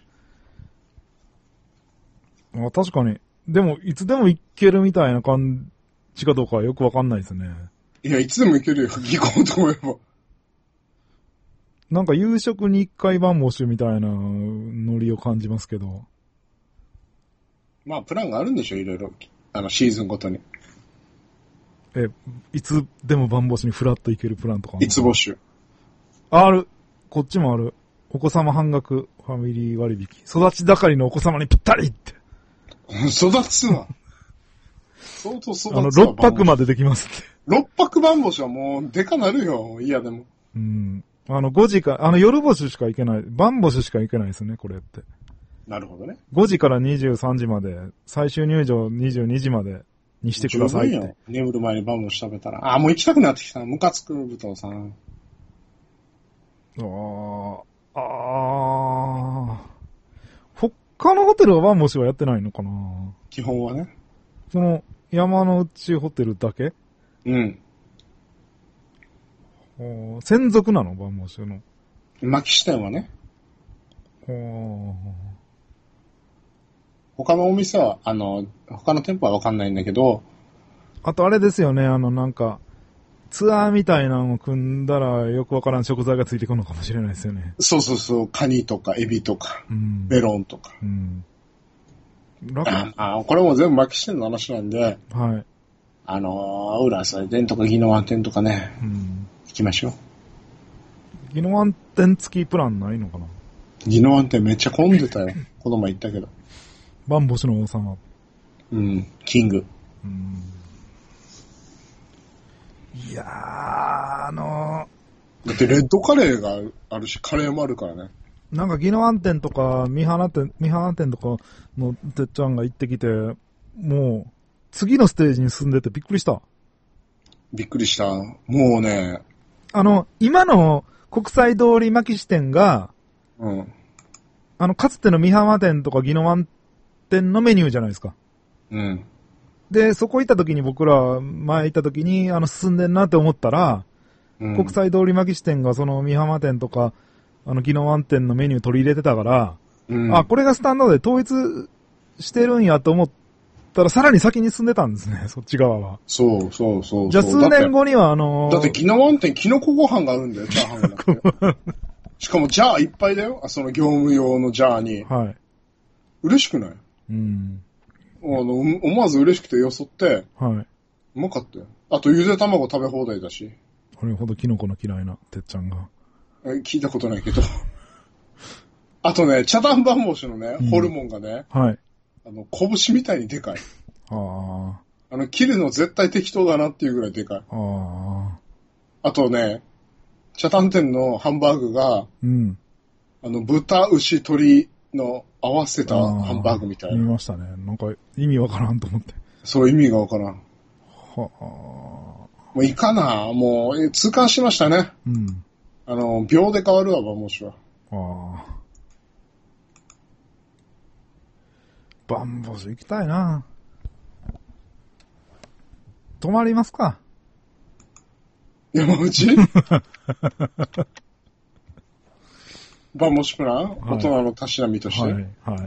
確かに。でも、いつでも行けるみたいな感じかどうかはよくわかんないですね。 いや、いつでも行けるよ。行こうと思えば。 なんか夕食に1回バンボシュみたいなノリを感じますけど。 まあ、プランがあるんでしょ、いろいろ。シーズンごとに。 いつでもバンボシュにフラッと行けるプランとか。 いつボッシュ。 ある。こっちもある。お子様半額ファミリー割引。育ち盛りのお子様にぴったりって。 育つな。相当育つな。 6泊までできますって。 6泊バンボシュはもう、でかなるよ。いや、でも。 うん。5時か、夜ボシュしか行けない。バンボシュしか行けないですね、これって。 なるほどね。 5時から23時まで、最終入場22時までにしてくださいって。 眠る前にバンボシュ食べたら。もう行きたくなってきた。ムカつく、武藤さん。 他のホテルはバンボシュはやってないのかな？ 基本はね。 その、山の内ホテルだけ？ うん。 専属なのバンボシュの。 牧師店はね。他のお店は、他の店舗はわかんないんだけど。 あとあれですよね、なんか、ツアーみたいなのを組んだらよくわからん食材がついてくるのかもしれないですよね。 そう。カニとかエビとか、メロンとか。 これも全部マキシ店の話なんで、 はい。 浦添店とか宜野湾店とかね、行きましょう。 宜野湾店付きプランないのかな？ 宜野湾店めっちゃ混んでたよ。この前行ったけど。 バンボシの王様。 キング。 いやー、 だってレッドカレーがあるし、カレーもあるからね。 なんか宜野湾店とか、三花店とかのてっちゃんが行ってきて、もう、次のステージに進んでてびっくりした。 びっくりした。もうね。 今の国際通り巻き支店が、かつての三浜店とか宜野湾店のメニューじゃないですか。で、そこ行った時に僕ら、前行った時に、進んでんなって思ったら、国際通り巻き支店がその三浜店とか、宜野湾店のメニュー取り入れてたから、これがスタンダードで統一してるんやと思ったら、さらに先に進んでたんですね、そっち側は。 そう。 じゃあ数年後にはだって宜野湾店キノコご飯があるんだよ、チャーハンがなくて。しかもジャーいっぱいだよ、その業務用のジャーに。 はい。 嬉しくない？思わず嬉しくてよそって、 はい。 うまかったよ。あと、ゆで卵食べ放題だし。 これほどキノコの嫌いな、てっちゃんが。 聞いたことないけど。あとね、茶炭バンボシのね、ホルモンがね、 はい。 拳みたいにでかい。切るの絶対適当だなっていうぐらいでかい。あとね、茶炭店のハンバーグが、豚、牛、鶏の合わせたハンバーグみたいな。 見ましたね。なんか意味わからんと思って。 そう、意味がわからん。もういいかな。もう、痛感しましたね。秒で変わるわ、バンボシは。 バンボシ行きたいな。泊まりますか？ 山内バンボシプラン、大人のたしなみとして。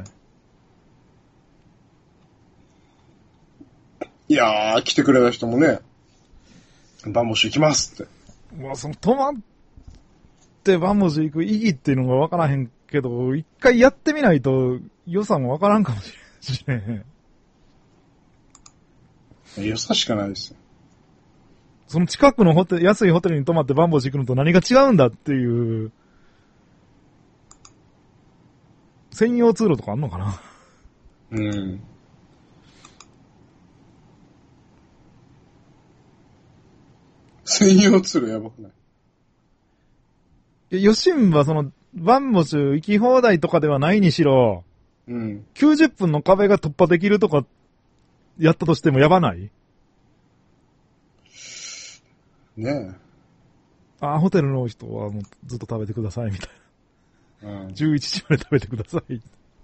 いやー、来てくれた人もね、バンボシ行きますって。 泊まってバンボシ行く意義っていうのがわからへんけど、一回やってみないと良さもわからんかもしれん。 良さしかないですよ。 その近くの安いホテルに泊まってバンボシ行くのと何が違うんだっていう、専用通路とかあんのかな？ 専用通路やばくない？ ヨシンはバンボシ行き放題とかではないにしろ、90分の壁が突破できるとか、やったとしてもやばない？ ねえ。 ホテルの人はもうずっと食べてくださいみたいな。11時まで食べてください。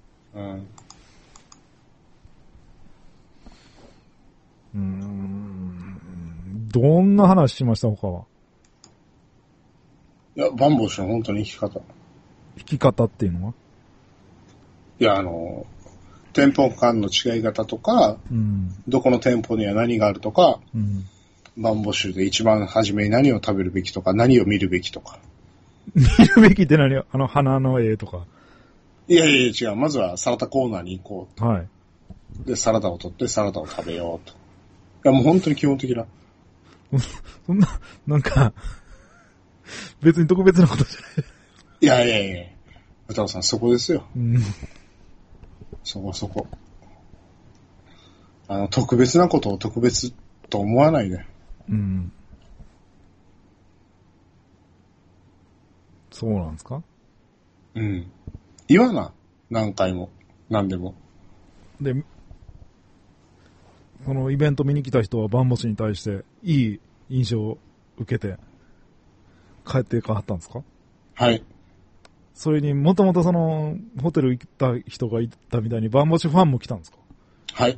どんな話しました他は？ いや、バンボシの本当に生き方。 生き方っていうのは？ いや、店舗間の違い方とか、どこの店舗には何があるとか、バンボシュで一番初めに何を食べるべきとか、何を見るべきとか。 見るべきって何？花の絵とか。 いや違う。まずはサラダコーナーに行こうと。 はい。 で、サラダを取ってサラダを食べようと。いや、もう本当に基本的な。 そんな、なんか、別に特別なことじゃない。いや。歌尾さん、そこですよ。そこ。特別なことを特別と思わないで。 そうなんですか？ 言わな。何回も。何でも。 で、このイベント見に来た人はバンボシに対していい印象を受けて帰っていかはったんですか？ はい。 それにもともとホテル行った人がいたみたいにバンボシファンも来たんですか？ はい。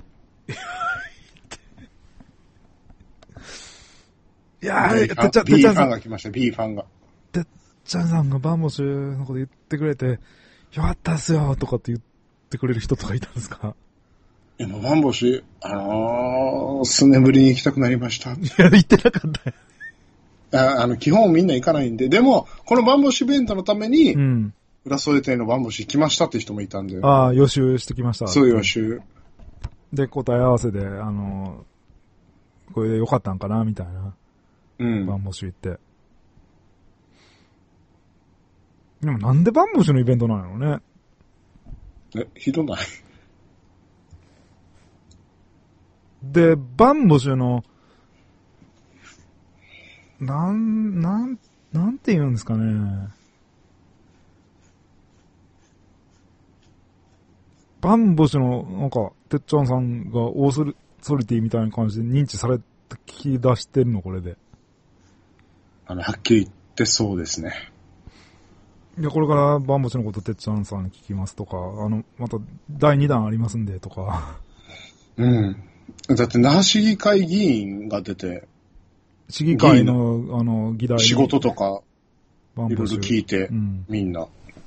いやー、 B ファンが来ました、B ファンが。 てっちゃんさんがバンボシのこと言ってくれて、よかったっすよとかって言ってくれる人とかいたんですか？ いや、バンボシ、数年ぶりに行きたくなりました。 いや、行ってなかったよ。 基本みんな行かないんで、でも、このバンボシイベントのために、浦添店のバンボシ行きましたって人もいたんで。 予習してきました。 そう、予習。 で、答え合わせで、これでよかったんかな、みたいな。バンボシュ行って。でもなんでバンボシュのイベントなのね。 ひどない。 で、バンボシュの、なんて言うんですかね。バンボシュの、なんか、てっちゃんさんがオーソリティみたいな感じで認知されてき出してるの、これで。 はっきり言ってそうですね。 いや、これからバンボシュのことてっちゃんさんに聞きますとか、また第2弾ありますんでとか。 だって、那覇市議会議員が出て、 市議会の、議題仕事とか、いろいろ聞いて、みんな。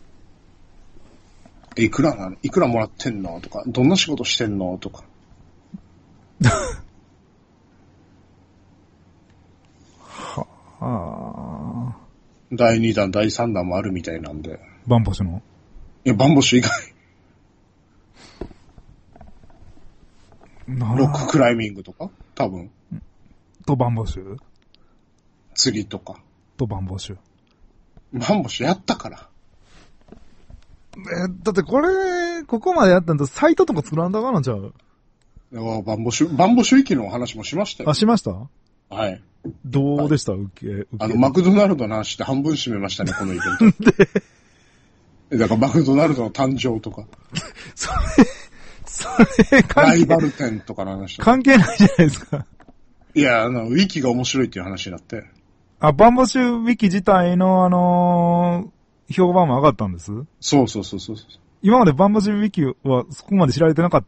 いくらもらってんのとか、どんな仕事してんのとか。 はあ。 第2弾、第3弾もあるみたいなんで。 バンボシュの？ いや、バンボシュ以外。ロッククライミングとか多分。 とバンボシュ？ 釣りとか。 とバンボシュ。 バンボシュやったから。 だってここまでやったんだとサイトとか作らんだかなんちゃう？ バンボシュ域の話もしましたよ。 あ、しました？ はい。 どうでした？受け。 マクドナルドの話で半分締めましたね、このイベント。で、だからマクドナルドの誕生とか。 それライバル店とかの話。 関係ないじゃないですか。 いや、ウィキが面白いっていう話になって。 バンボシュウィキ自体の評判も上がったんです？ そう。 今までバンボシュウィキはそこまで知られてなかった。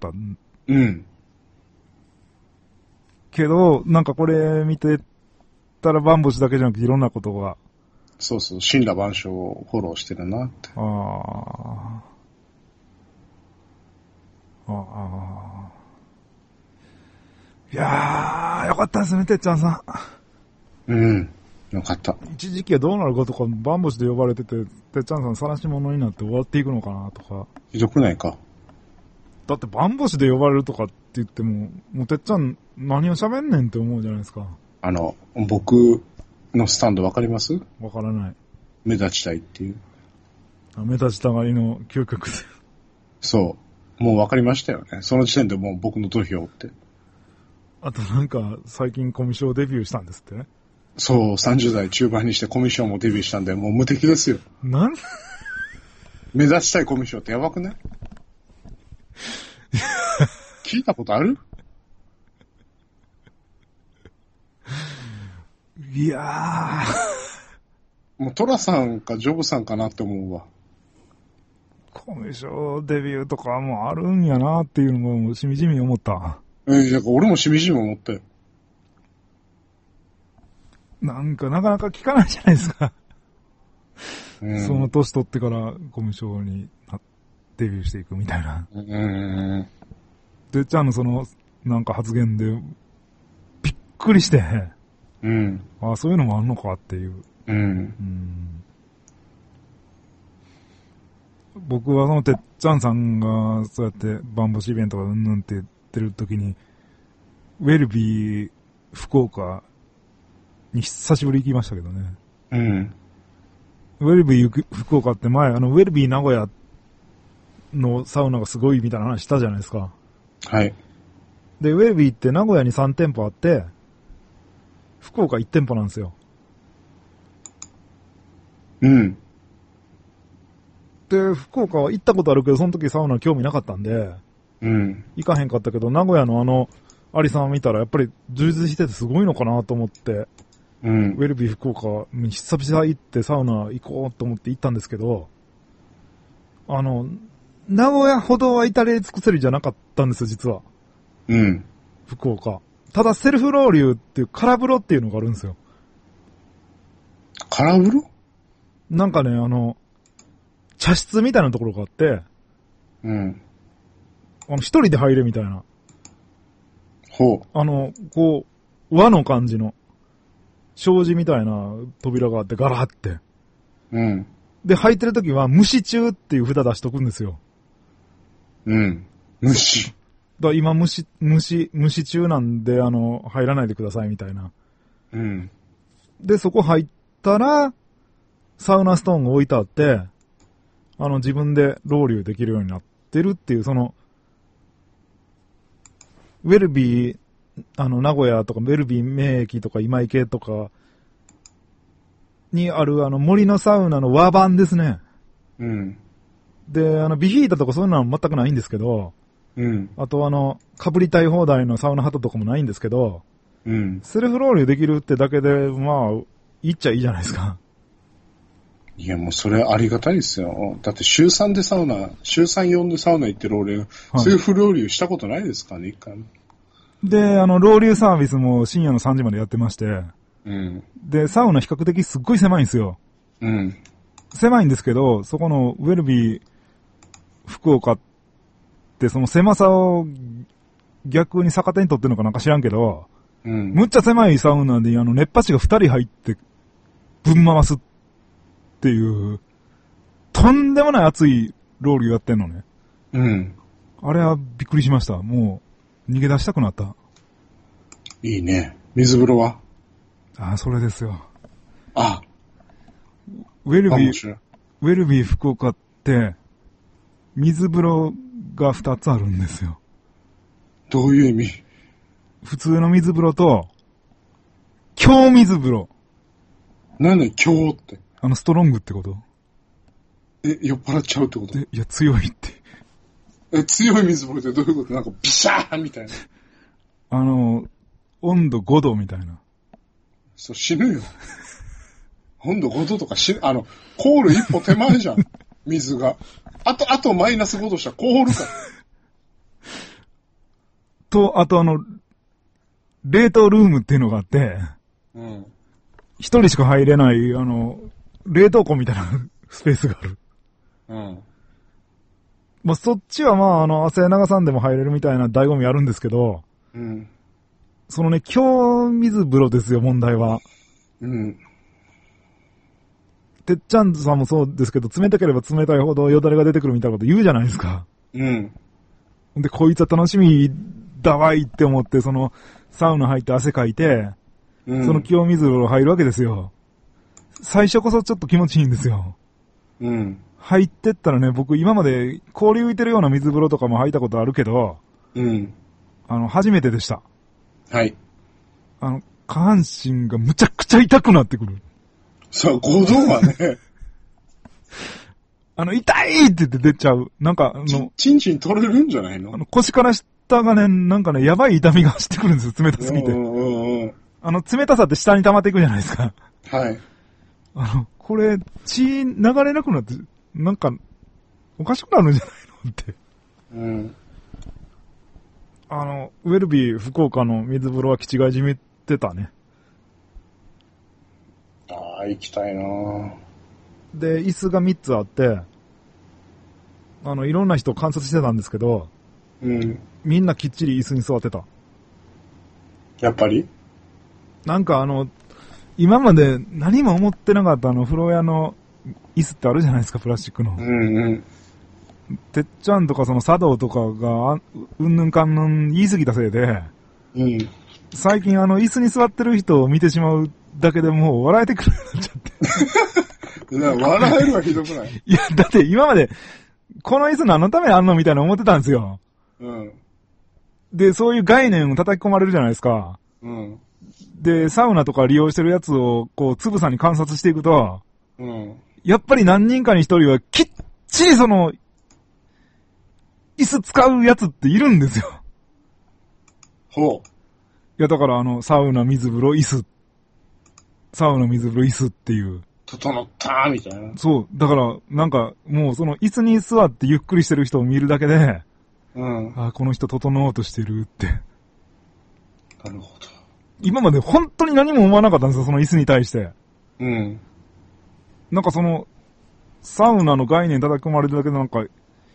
けど、なんかこれ見てたらバンボシュだけじゃなくていろんなことが。 そう、神羅万象をフォローしてるなって。 いやー、よかったですね、てっちゃんさん。よかった。 一時期はどうなるかとか、バンボシュで呼ばれてて、てっちゃんさん晒し者になって終わっていくのかなとか。 ひどくないか。 だってバンボシュで呼ばれるとかって言っても、もうてっちゃん何を喋んねんって思うじゃないですか。 僕のスタンドわかります？ わからない。 目立ちたいっていう。 目立ちたがりの究極で。 そう。もうわかりましたよね。その時点でもう僕の土俵って。あとなんか、最近コミュ障デビューしたんですってね。 そう、30代中盤にしてコミュ障もデビューしたんで、もう無敵ですよ。目立ちたいコミュ障ってやばくない？聞いたことある？ いやー。もうトラさんかジョブさんかなって思うわ。 コミュ障デビューとかもあるんやなっていうのもしみじみ思った。 俺もしみじみ思ったよ。 なんかなかなか聞かないじゃないですか。その年取ってからコミュ障にデビューしていくみたいな。てっちゃんのそのなんか発言でびっくりして、そういうのもあんのかっていう。僕はそのてっちゃんさんがそうやってバンボシイベントがうんぬんって言ってる時に、ウェルビー福岡に久しぶり行きましたけどね。ウェルビー福岡って前、ウェルビー名古屋のサウナがすごいみたいな話したじゃないですか。 はい。 で、ウェルビーって名古屋に3店舗あって、福岡1店舗なんですよ。で、福岡は行ったことあるけど、その時サウナ興味なかったんで、行かへんかったけど、名古屋のアリさんを見たらやっぱり充実しててすごいのかなと思って、ウェルビー福岡、久々行ってサウナ行こうと思って行ったんですけど、名古屋ほどは至れ尽くせりじゃなかったんですよ、実は。福岡。ただセルフロウリュっていう空風呂っていうのがあるんですよ。 空風呂？ なんかね、茶室みたいなところがあって、一人で入れみたいな。こう、和の感じの、障子みたいな扉があってガラって。で、入ってる時は、虫中っていう札出しとくんですよ。 虫。 だ今蒸し中なんで、入らないでくださいみたいな。 うん。 で、そこ入ったら、サウナストーンが置いてあって、自分でロウリュできるようになってるっていう、ウェルビー、名古屋とか、ウェルビー名駅とか今池とかにある森のサウナの和版ですね。 うん。 で、ビヒータとかそういうのは全くないんですけど、 うん。 あとかぶりたい放題のサウナハットとかもないんですけど、 うん。 セルフロウリュできるってだけで、まあ、いっちゃいいじゃないですか。 いや、もうそれありがたいですよ。だって週3でサウナ、週3、4でサウナ行ってロウリュ、セルフロウリュしたことないですかね、一回も。 で、ロウリュサービスも深夜の3時までやってまして、 うん。 で、サウナ比較的すっごい狭いんですよ。 うん。 狭いんですけど、そこのウェルビー福岡ってその狭さを逆に逆手に取ってるのかなんか知らんけど、 うん。 むっちゃ狭いサウナで熱波師が2人入ってぶん回すっていう、とんでもない熱いロウリュやってんのね。 うん。 あれはびっくりしました。もう逃げ出したくなった。 いいね。水風呂は？ ああ、それですよ。 あ、 ウェルビー福岡って、水風呂が2つあるんですよ。 どういう意味？ 普通の水風呂と、強水風呂。 なんだよ、強って。 ストロングってこと？ 酔っ払っちゃうってこと？ いや、強いって。 強い水風呂ってどういうこと？なんかビシャーみたいな。 温度5度みたいな。 そう、死ぬよ。温度5度とか凍る一歩手前じゃん。水が。あとマイナス5度したら凍るから。 と、あと冷凍ルームっていうのがあって、 うん。 一人しか入れない、冷凍庫みたいなスペースがある。 うん。 まあ、そっちはまあ、汗流さんでも入れるみたいな醍醐味あるんですけど、 うん。 そのね、強水風呂ですよ、問題は。 うん。 てっちゃんさんもそうですけど、冷たければ冷たいほどよだれが出てくるみたいなこと言うじゃないですか。 うん。 で、こいつは楽しみだわいって思って、サウナ入って汗かいて、 うん、 その清水風呂入るわけですよ。最初こそちょっと気持ちいいんですよ。 うん。 入ってったらね、僕今まで氷浮いてるような水風呂とかも入ったことあるけど、 うん。 初めてでした。 はい。 下半身がむちゃくちゃ痛くなってくる。 そう、5度はね。 痛いって言って出ちゃう。なんか、 チンチン取れるんじゃないの？ 腰から下がね、なんかね、やばい痛みが走ってくるんですよ、冷たすぎて。冷たさって下に溜まっていくじゃないですか。 はい。 これ、血流れなくなって、なんか、おかしくなるんじゃないのって。 うん。 ウェルビー福岡の水風呂は気違いじみてたね。 ああ、行きたいなぁ。 で、椅子が3つあって、いろんな人を観察してたんですけど、 うん。 みんなきっちり椅子に座ってた。 やっぱり？ なんか今まで何も思ってなかった風呂屋の椅子ってあるじゃないですか、プラスチックの。 うんうん。 てっちゃんとか茶道とかが、うんぬんかんぬん言い過ぎたせいで、 うん。 最近椅子に座ってる人を見てしまうだけでもう笑えてくるようになっちゃって。 笑えるはひどくない？ いや、だって今まで、この椅子何のためにあんのみたいな思ってたんですよ。 うん。 で、そういう概念を叩き込まれるじゃないですか。 うん。 で、サウナとか利用してるやつを、つぶさに観察していくと、 うん。 やっぱり何人かに一人はきっちり椅子使うやつっているんですよ。 ほう。 いや、だからサウナ、水風呂、椅子。サウナ、水風呂、椅子っていう。 整ったみたいな。 そう。だから、なんか、もう椅子に座ってゆっくりしてる人を見るだけで、 うん。 あ、この人整おうとしてるって。 なるほど。 今まで本当に何も思わなかったんですよ、その椅子に対して。 うん。 なんかサウナの概念叩き込まれるだけでなんか、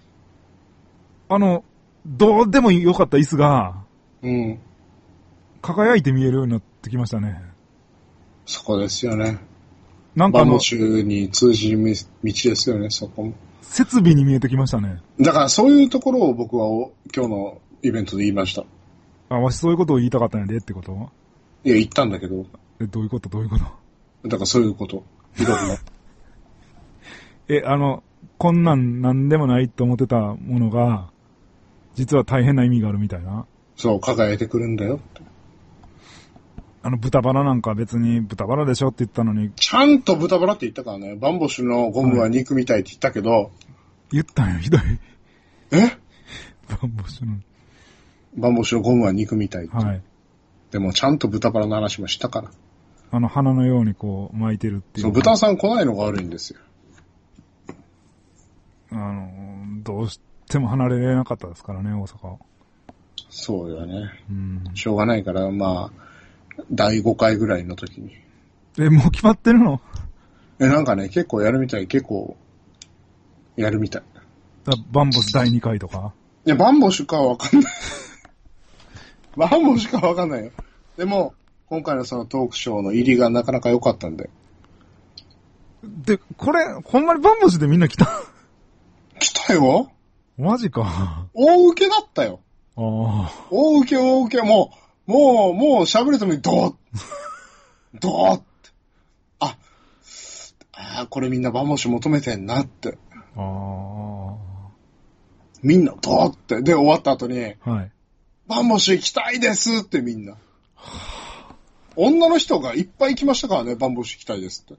どうでもよかった椅子が、 うん。 輝いて見えるようになってきましたね。 そこですよね。 なんかバモ州に通じる道ですよね、そこも。 設備に見えてきましたね。 だからそういうところを僕は今日のイベントで言いました。 あ、わしそういうことを言いたかったんやでってこと？ いや、言ったんだけど。 どういうことだからそういうこと。いろんな。 こんなんなんでもないと思ってたものが、実は大変な意味があるみたいな。 そう、輝いてくるんだよって。 豚バラなんか別に豚バラでしょって言ったのに。 ちゃんと豚バラって言ったからね。バンボシュのゴムは肉みたいって言ったけど。はい、 言ったんよ、ひどい。バンボシュのゴムは肉みたいって。 はい。 でもちゃんと豚バラの話もしたから。 花のようにこう巻いてるっていう。 そう、豚さん来ないのが悪いんですよ。 どうしても離れれなかったですからね、大阪。 そうよね。しょうがないから、まあ、第5回ぐらいの時に。 もう決まってるの？ なんかね、結構やるみたい。 バンボス第2回とか？ いや、バンボシュかはわかんない。バンボシュかはわかんないよ。でも、今回のそのトークショーの入りがなかなか良かったんで。 で、これ、ほんまにバンボシュでみんな来た？ 来たよ。 マジか。 大受けだったよ。 大受け、もう喋るためにドーって。これみんなバンボシュ求めてんなって。みんなドーって。で、終わった後に、 はい。 バンボシュ行きたいですってみんな。女の人がいっぱい来ましたからね、バンボシュ行きたいですって。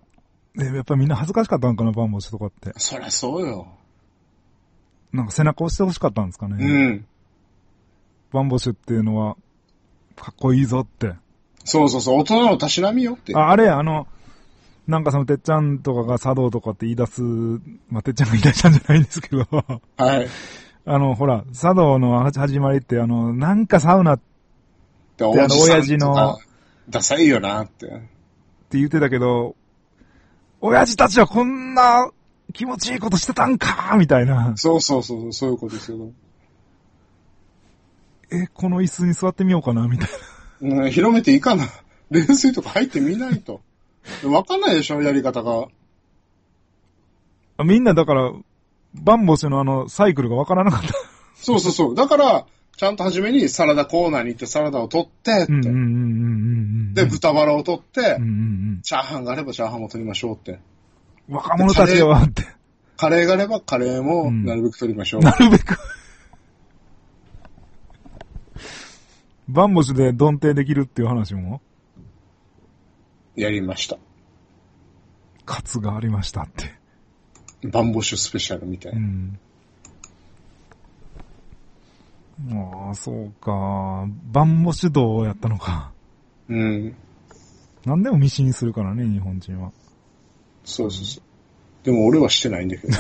やっぱみんな恥ずかしかったのかな、バンボシュとかって。 そりゃそうよ。 なんか背中押してほしかったんですかね。バンボシュっていうのは、かっこいいぞって。 そう、大人のたしなみよって。 あれ、なんかそのてっちゃんとかが茶道とかって言い出す、まあ、てっちゃんが言い出したんじゃないんですけど。 はい。 ほら、茶道の始まりって、なんかサウナって、親父の、 ダサいよなって。って言ってたけど、親父たちはこんな気持ちいいことしてたんかみたいな。 そう、そういうことですよ。 この椅子に座ってみようかなみたいな。広めていいかな。冷水とか入ってみないと。わかんないでしょ、やり方が。 みんなだから、バンボシュのサイクルがわからなかった。 そう。だから、ちゃんと初めにサラダコーナーに行ってサラダを取ってって。で、豚バラを取って、チャーハンがあればチャーハンも取りましょうって。 若者たちよって。 カレーがあればカレーもなるべく取りましょう。 なるべく。バンボシュで丼定できるっていう話もやりました。 カツがありましたって。 バンボシュスペシャルみたいな。 ああ、そうか。バンボシュ道やったのか。何でもミシにするからね、日本人は。 そう。でも俺はしてないんだけど。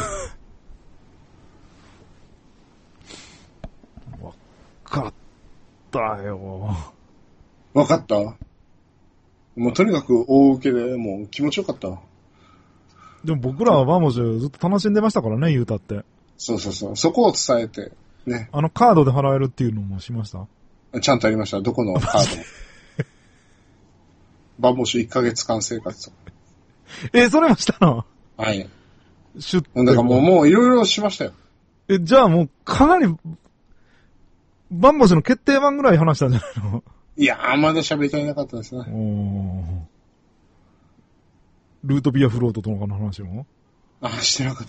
わかったよ。 わかった？もうとにかく大受けでもう気持ちよかったわ。 でも僕らはバンボシュずっと楽しんでましたからね、言うたって。 そう。そこを伝えて、ね。 カードで払えるっていうのもしました？ ちゃんとありました。どこのカードバンボシュ1ヶ月間生活と。 それもしたの？ はい。 シュッて。 だからもういろいろしましたよ。 じゃあもうかなり、バンボシュの決定版ぐらい話したんじゃないの？ いやー、まだ喋り足りなかったですね。 ルートビアフロートとかの話も？ してなかった。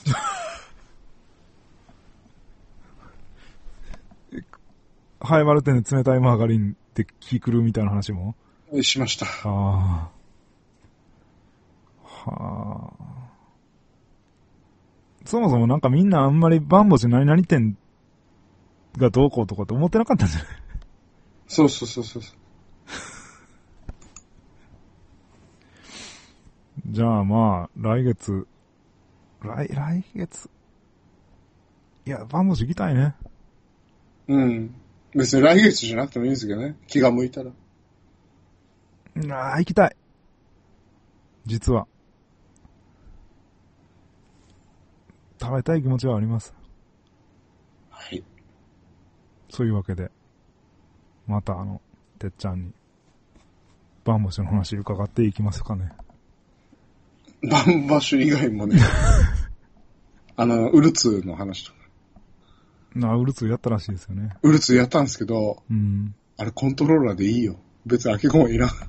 ハイマルテンで冷たいマーガリンって気狂うみたいな話も？ しました。 そもそもなんかみんなあんまりバンボシュ何々店がどうこうとかって思ってなかったんじゃない？ そう。 じゃあまあ、来月。いや、バンボシュ行きたいね。 別に来月じゃなくてもいいんですけどね。気が向いたら。 行きたい。実は。食べたい気持ちはあります。 はい。 そういうわけで、またてっちゃんに、バンボシュの話伺っていきますかね。 バンボシュ以外もね、ウルツの話とか。 ウルツやったらしいですよね。 ウルツやったんですけど、 うん。 あれコントローラーでいいよ。別に開け込むいらん。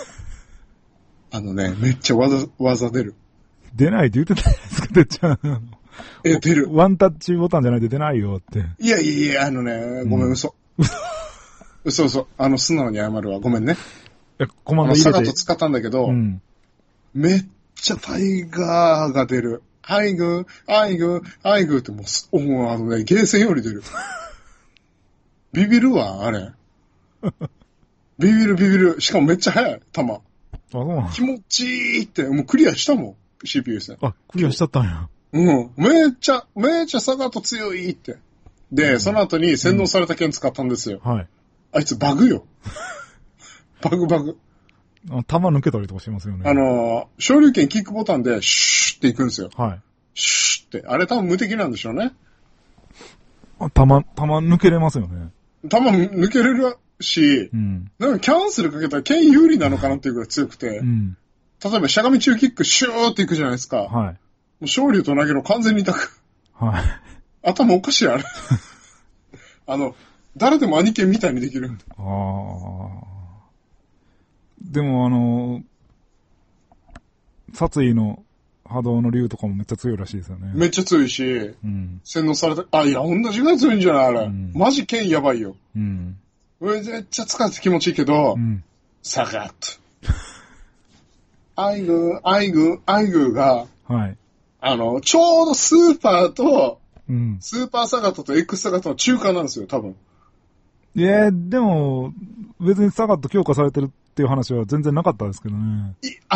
めっちゃ技出る。 出ないって言ってたじゃないですか、てっちゃん。 出る。 ワンタッチボタンじゃないと出ないよって。 いや、ごめん、嘘。嘘。素直に謝るわ。ごめんね。 コマンド入れて。 サガット使ったんだけど、めっちゃタイガーが出る。アイグってもう、ゲーセンより出る。ビビるわ、あれ。ビビる。しかもめっちゃ速い、弾。気持ちいいって、もうクリアしたもん、CPU ですね。 クリアしちゃったんや。 めっちゃサガット強いって。で、その後に洗脳された剣使ったんですよ。 はい。 あいつバグよ。バグ。 弾抜けたりとかしますよね。 昇竜拳キックボタンでシューっていくんですよ。 はい。 シューって。あれ多分無敵なんでしょうね。 弾抜けれますよね。 弾抜けれるし、なんかキャンセルかけたら剣有利なのかなっていうぐらい強くて、例えばしゃがみ中キックシューっていくじゃないですか。 はい。もう昇竜と投げの完全に痛く。 はい。 頭おかしいあれ。誰でも兄貴みたいにできる。 でも殺意の波動の竜とかもめっちゃ強いらしいですよね。 めっちゃ強いし、洗脳された、いや、同じぐらい強いんじゃないあれ。マジ剣やばいよ。めっちゃ使って気持ちいいけど、サガッと。アイグが、 はい。 ちょうどスーパーと、スーパーサガットと X サガットの中間なんですよ、多分。 でも、別にサガット強化されてるっていう話は全然なかったですけどね。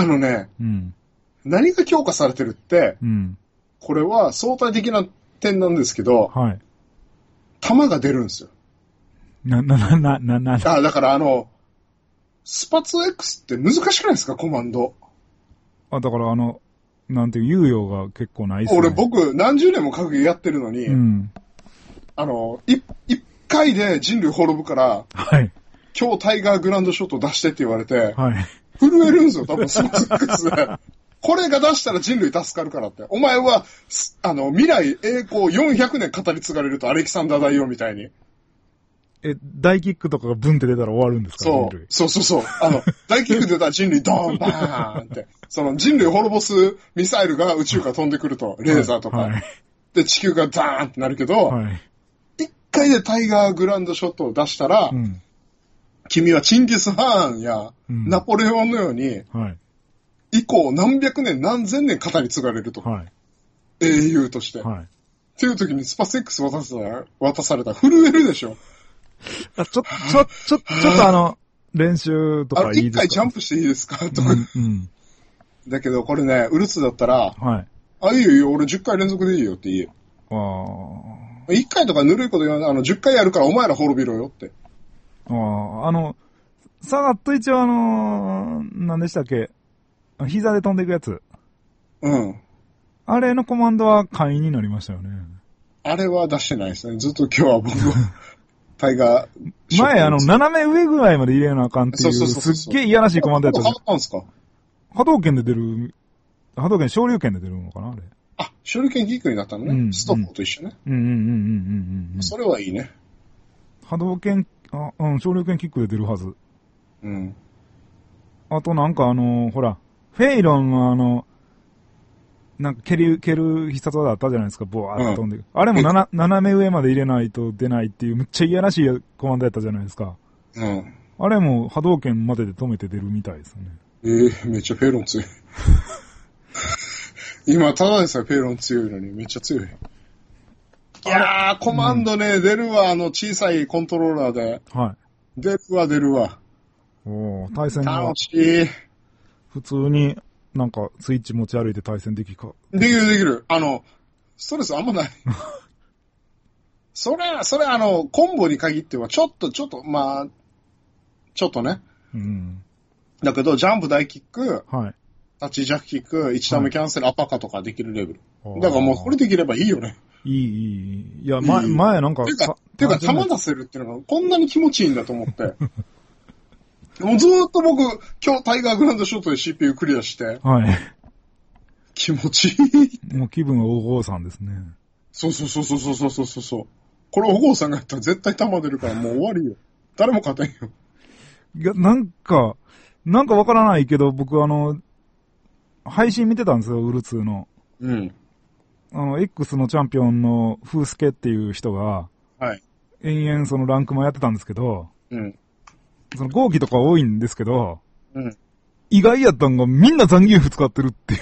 何が強化されてるって、これは相対的な点なんですけど、 はい。 弾が出るんですよ。だからスパツ X って難しくないですか、コマンド。 だからなんていう猶予が結構ないっすね。 僕、何十年も格ゲーやってるのに、一回で人類滅ぶから、 はい。 今日タイガーグランドショット出してって言われて、 はい。 震えるんですよ、多分スパツ X で。これが出したら人類助かるからって。お前は、未来栄光400年語り継がれるとアレキサンダー大王みたいに。 大キックとかがブンって出たら終わるんですか？ そう。大キック出たら人類ドーンバーンって。人類滅ぼすミサイルが宇宙から飛んでくると、レーザーとか。で、地球がダーンってなるけど、一回でタイガーグランドショットを出したら、君はチンギス・ハーンやナポレオンのように、以降何百年何千年語り継がれると。英雄として。っていう時にスパセックス渡されたら震えるでしょ。 ちょっと練習とかいいですか？ 一回ジャンプしていいですかとか。だけどこれね、ウルツだったら、いいよ、俺10回連続でいいよって言え。1回とかぬるいこと言わない、10回やるからお前ら滅びろよって。 サガット一応何でしたっけ？膝で飛んでいくやつ。あれのコマンドは簡易になりましたよね。 あれは出してないですね。ずっと今日は僕は、タイガー。 前斜め上ぐらいまで入れなあかんっていう、すっげえいやらしいコマンドやったじゃん。 変わったんですか？ 波動拳で出る、昇竜拳で出るのかなあれ。 昇竜拳キックになったのね。ストップと一緒ね。それはいいね。 波動拳、昇竜拳キックで出るはず。あとなんかほら、フェイロンのなんか蹴る必殺技あったじゃないですか、ボワーって飛んで、あれも斜め上まで入れないと出ないっていう、めっちゃいやらしいコマンドやったじゃないですか。あれも波動拳までで止めて出るみたいですよね。 めっちゃフェイロン強い。今、ただでさえフェイロン強いのにめっちゃ強い。いやー、コマンドね、出るわ、小さいコントローラーで。出るわ。 対戦が。 楽しい。 普通に、なんか、スイッチ持ち歩いて対戦できる。 できる。ストレスあんまない。それ、コンボに限っては、ちょっとね。だけど、ジャンプ大キック、タッチジャックキック、1ターン目キャンセル、アパカとかできるレベル。だからもう、これできればいいよね。 いい。いや、前なんか。 てか、弾出せるっていうのが、こんなに気持ちいいんだと思って。もうずーっと僕、今日タイガーグランドショットで CPU クリアして。気持ちいい。 もう気分はお坊さんですね。 そう。 これ、お郷さんがやったら絶対弾出るからもう終わりよ。誰も勝てんよ。 いや、なんかわからないけど、僕配信見てたんですよ、ウルツーの。 うん。 X のチャンピオンのフースケっていう人が、 はい。 延々そのランクもやってたんですけど、 うん。 その合気とか多いんですけど、 うん。 意外やったんがみんな残牛符使ってるっていう。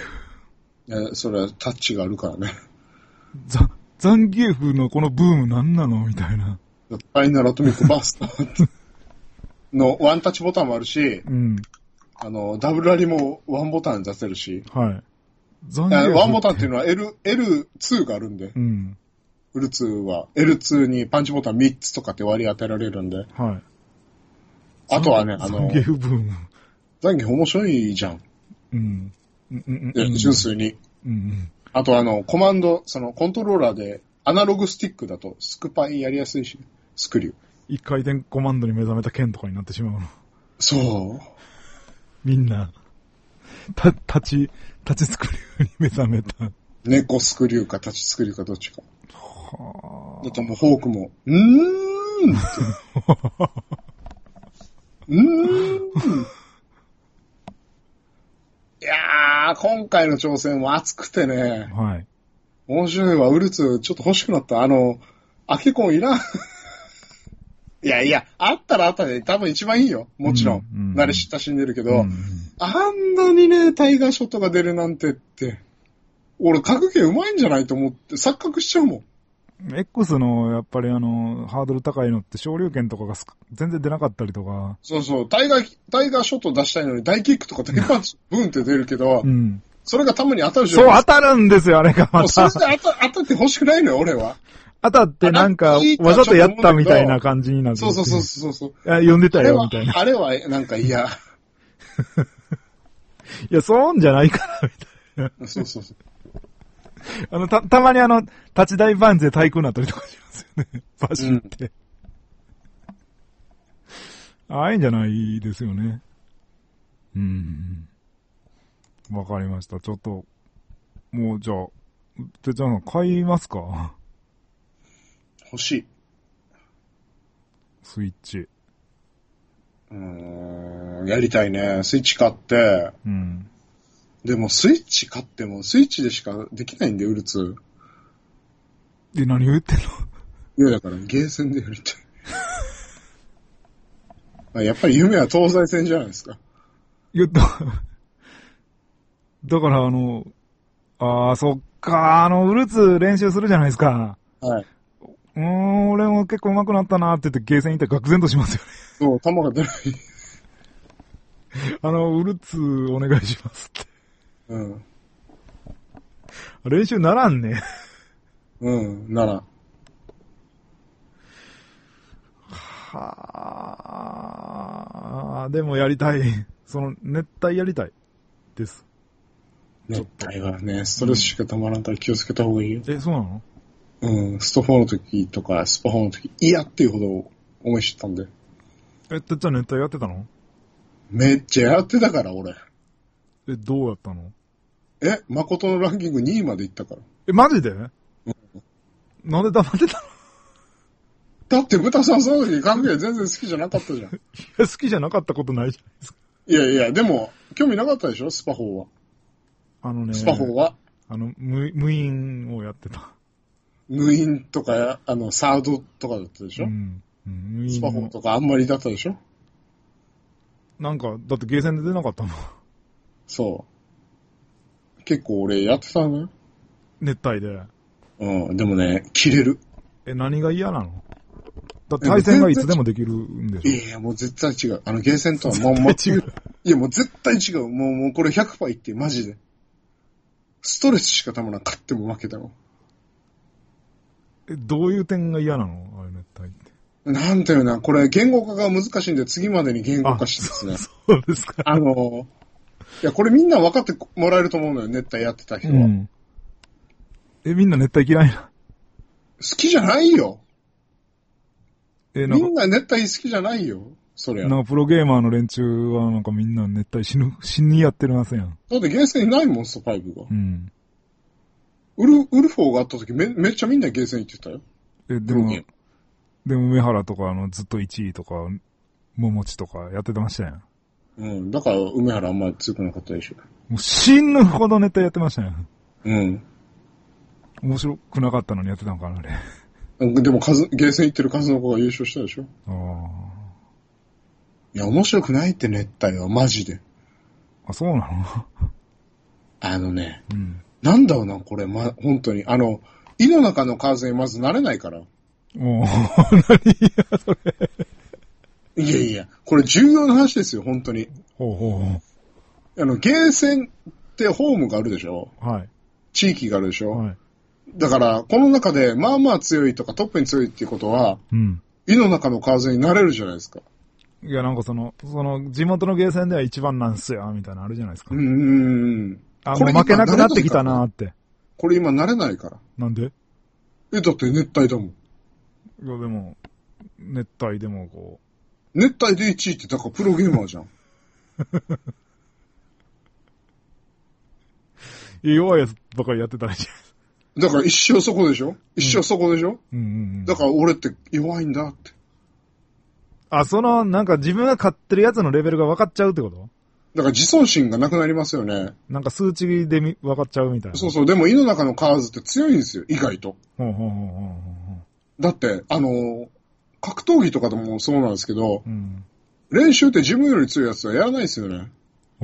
それはタッチがあるからね。 残牛符のこのブームなんなのみたいな。 ファイナルアトミックバースターのワンタッチボタンもあるし、 うん。 ダブルラリもワンボタン出せるし。 はい。 ワンボタンっていうのは L2 があるんで。 うん。 L2 は、L2 にパンチボタン3つとかって割り当てられるんで。 はい。 あとはね、 残牛符ブーム。 残牛面白いじゃん。 うん。 純粋に。あとコマンド、コントローラーで、アナログスティックだと、スクパイやりやすいし、スクリュー。 一回転コマンドに目覚めた剣とかになってしまうの。 そう。 みんな、立ちスクリューに目覚めた。 猫スクリューか立ちスクリューかどっちか。 はあ。 だともうフォークも、って。いやー、今回の挑戦も熱くてね。 はい。 面白いわ、ウルツちょっと欲しくなった。アケコンいらん。いや、あったらあったで多分一番いいよ。もちろん。慣れ親しんでるけど、あんなにね、タイガーショットが出るなんてって、俺格ゲーうまいんじゃないと思って錯覚しちゃうもん。 X の、やっぱりハードル高いのって、昇竜拳とかが全然出なかったりとか。 そうそう、タイガーショット出したいのに、大キックとか大パンチ、ブーンって出るけど、それがたまに当たるじゃん。 そう、当たるんですよ、あれがまた。 それで当たって欲しくないのよ、俺は。 当たってなんか、わざとやったみたいな感じになって。 そう。 読んでたよ、みたいな。 あれは、なんか嫌。 いや、そうじゃないから、みたいな。 そう。 たまに立ち台バンジで対空なったりとかしますよね。バシって。ああいうんじゃないですよね。わかりました。ちょっと、もうじゃあ、てっちゃんさん買いますか？ 欲しい。 スイッチ。 やりたいね。スイッチ買って。でもスイッチ買っても、スイッチでしかできないんで、ウルツ。 何を言ってんの？ いや、だから、ゲーセンでやりたい。やっぱり夢は東西線じゃないですか。 いや、だからそっか、ウルツ練習するじゃないですか。 はい。 俺も結構上手くなったなって言ってゲーセン行ったら愕然としますよね。 そう、弾が出ない。 ウルツお願いしますって。練習ならんね。 ならん。 はあ、でもやりたい。熱帯やりたい。です。 熱帯はね、ストレスしかたまらんから気をつけた方がいいよ。 そうなの？ スト4の時とか、スパ4の時、嫌っていうほど思い知ったんで。 じゃあ熱帯やってたの？ めっちゃやってたから、俺。 どうやったの？ 誠のランキング2位まで行ったから。 マジで？なんで黙ってたの？ だって、豚さんその時格ゲー全然好きじゃなかったじゃん。 いや、好きじゃなかったことないじゃないですか。 いや、でも、興味なかったでしょスパ4は。スパ4は。 無印をやってた。 無印とか、サードとかだったでしょスパ4とかあんまりだったでしょなんか、だってゲーセンで出なかったの。 そう。結構俺やってたのよ。 熱帯で。 でもね、切れる。 何が嫌なの？だって対戦がいつでもできるんでしょ？ いや、もう絶対違う。ゲーセンとはもう違う。いや、もう絶対違う。もうこれ 100% 言って、マジで。ストレスしかたまらん。勝っても負けたの。 どういう点が嫌なの？あれ熱帯って。 なんていうな、これ言語化が難しいんで次までに言語化してですね。 そうですか。 いや、これみんな分かってもらえると思うのよ。熱帯やってた人は。 みんな熱帯嫌いな？ 好きじゃないよ。 みんな熱帯好きじゃないよ。そりゃ。 プロゲーマーの連中はなんかみんな熱帯死にやってるはずやん。 だってゲーセンいないもん、スト5が。ウルフォーがあった時めっちゃみんなゲーセン行ってたよ。 でも、 でも梅原とかずっと1位とか、桃地とかやってましたやん。 うん。だから梅原あんま強くなかったでしょ。 もう死ぬほどネタやってましたやん。 うん。 面白くなかったのにやってたのかな、あれ。 でもゲーセン行ってる数の子が優勝したでしょ。 ああ。 いや、面白くないって熱帯は、マジで。 あ、そうなのうん。 なんだろうな、これ、本当に。胃の中のカーズにまず慣れないから。 もう、何や、それ。 いやいや、これ重要な話ですよ、本当に。 ほうほうほゲーセンってホームがあるでしょ。 う。はい。 地域があるでしょ。 はい。 だから、この中で、まあまあ強いとかトップに強いっていうことは、 うん。 胃の中のカーズになれるじゃないですか。 いや、なんか地元のゲーセンでは一番なんすよ、みたいなのあるじゃないですか。 あ、 もう負けなくなってきたなーって。 これ今慣れないから。 なんで？ だって熱帯だもん。 いや、でも、熱帯でも熱帯で1位ってだからプロゲーマーじゃん。 弱いやつばかりやってたらいいじゃないですか。 だから一生そこでしょ、一生そこでしょ、だから俺って弱いんだって。 あ、なんか自分が勝ってるやつのレベルが分かっちゃうってこと？ だから自尊心がなくなりますよね。 なんか数値で分かっちゃうみたいな。 そうそう。でも胃の中のカーズって強いんですよ、意外と。だって、格闘技とかでもそうなんですけど、練習って自分より強いやつはやらないですよね。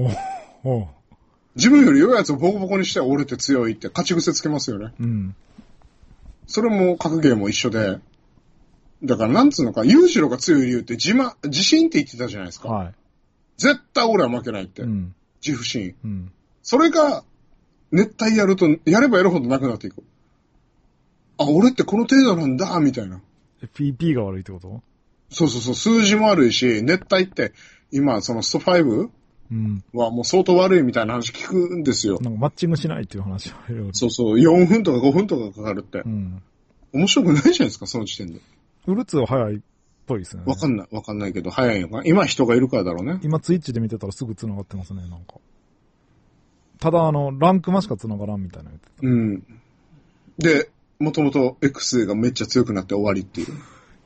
自分より弱いやつをボコボコにして俺って強いって勝ち癖つけますよね。それも格ゲーも一緒で、だからなんつうのか、裕次郎が強い理由って自信って言ってたじゃないですか。はい、絶対俺は負けないって。自負心。それが、熱帯やると、やればやるほどなくなっていく。あ、俺ってこの程度なんだ、みたいな。 PP が悪いってこと？ そうそうそう、数字も悪いし、熱帯って、今、スト5、はもう相当悪いみたいな話聞くんですよ。 なんかマッチングしないっていう話を。 そうそう、4分とか5分とかかかるって。面白くないじゃないですか、その時点で。 ウルツは早いっぽいですね。 わかんないけど、早いのかな。今人がいるからだろうね。 今ツイッチで見てたらすぐ繋がってますね、なんか。ただランクマしか繋がらんみたいな言ってた。 で、もともと X がめっちゃ強くなって終わりっていう。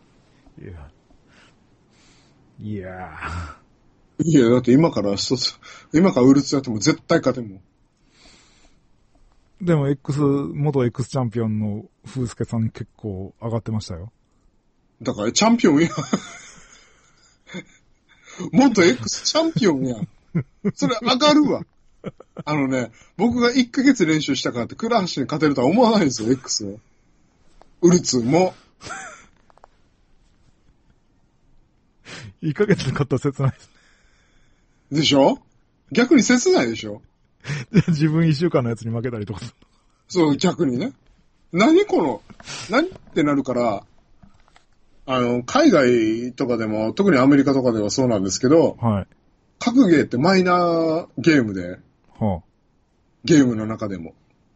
いや、だって今からウルツやっても絶対勝てんもん。 でも元 X チャンピオンの風助さん結構上がってましたよ。 だからチャンピオンや。元 X チャンピオンや。それ上がるわ。僕が1ヶ月練習したからって倉橋に勝てるとは思わないんですよ、X は。ウルツも。 1ヶ月で勝ったら切ないですね。 でしょ？逆に切ないでしょ？ 自分1週間のやつに負けたりとか。 そう、逆にね。何ってなるから、海外とかでも、特にアメリカとかではそうなんですけど、はい。格ゲーってマイナーゲームで、ゲームの中でも。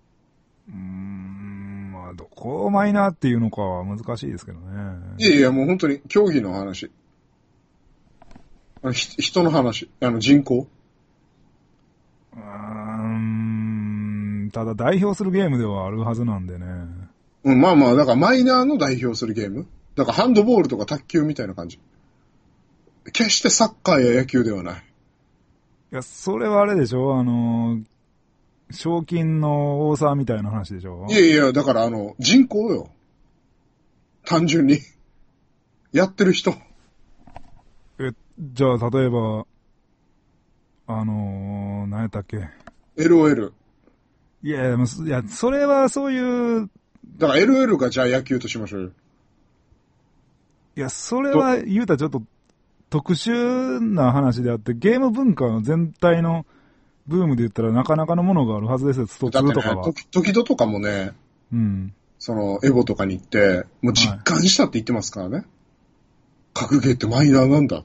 まあ、どこをマイナーっていうのかは難しいですけどね。 いや、もう本当に競技の話。人の話。人口。 ただ代表するゲームではあるはずなんでね。 まあまあ、だからマイナーの代表するゲーム。だからハンドボールとか卓球みたいな感じ。決してサッカーや野球ではない。 いや、それはあれでしょ？賞金の多さみたいな話でしょ？ いや、だから人口よ。単純に。やってる人。 じゃあ、例えば、何やったっけ？ LOL。 いや、それはそういう。 だから LOL がじゃあ野球としましょうよ。 いや、それは言うたらちょっと特殊な話であって、ゲーム文化の全体のブームで言ったらなかなかのものがあるはずですよ、スト2とかは。 だってね、時々とかもね、エボとかに行って、もう実感したって言ってますからね。はい、格ゲーってマイナーなんだって。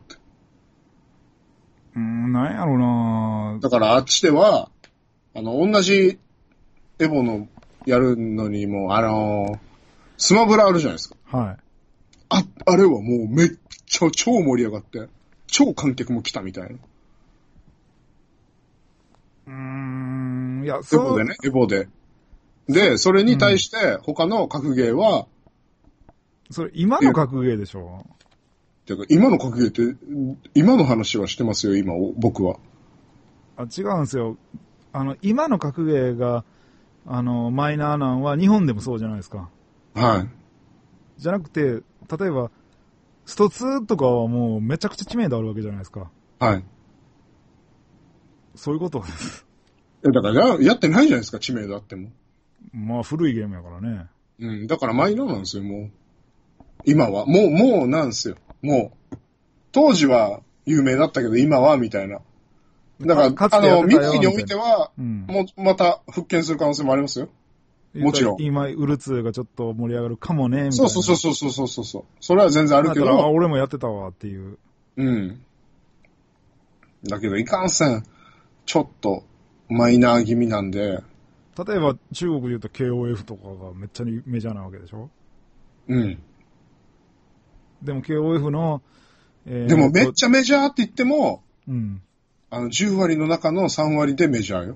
なんやろな。 だからあっちでは、同じエボのやるのにも、スマブラあるじゃないですか。はい。あれはもうめっちゃ超盛り上がって、超観客も来たみたいな。 いや、 エボでね、エボで。で、それに対して他の格ゲーは、 それ今の格ゲーでしょ？ てか今の格ゲーって、今の話はしてますよ、今、僕は。 あ、違うんですよ。今の格ゲーが、マイナーなんは日本でもそうじゃないですか。 はい。 じゃなくて、例えば、スト2とかはもうめちゃくちゃ知名度あるわけじゃないですか。 はい。 そういうことです。 だからやってないじゃないですか、知名度あっても。 まあ古いゲームやからね。 うん、だからマイナーなんですよ、もう。今は。もうなんですよ。もう。当時は有名だったけど、今は、みたいな。だから、未来においては、もう、また復権する可能性もありますよ。もちろん。 今、ウル2がちょっと盛り上がるかもね、みたいな。 そう。それは全然あるけど。 俺もやってたわ、っていう。 うん。だけど、いかんせん、ちょっと、マイナー気味なんで。 例えば、中国で言うと KOF とかがめっちゃメジャーなわけでしょ？ うん。 でも KOF の、 でもめっちゃメジャーって言っても、 うん。 10割の中の3割でメジャーよ。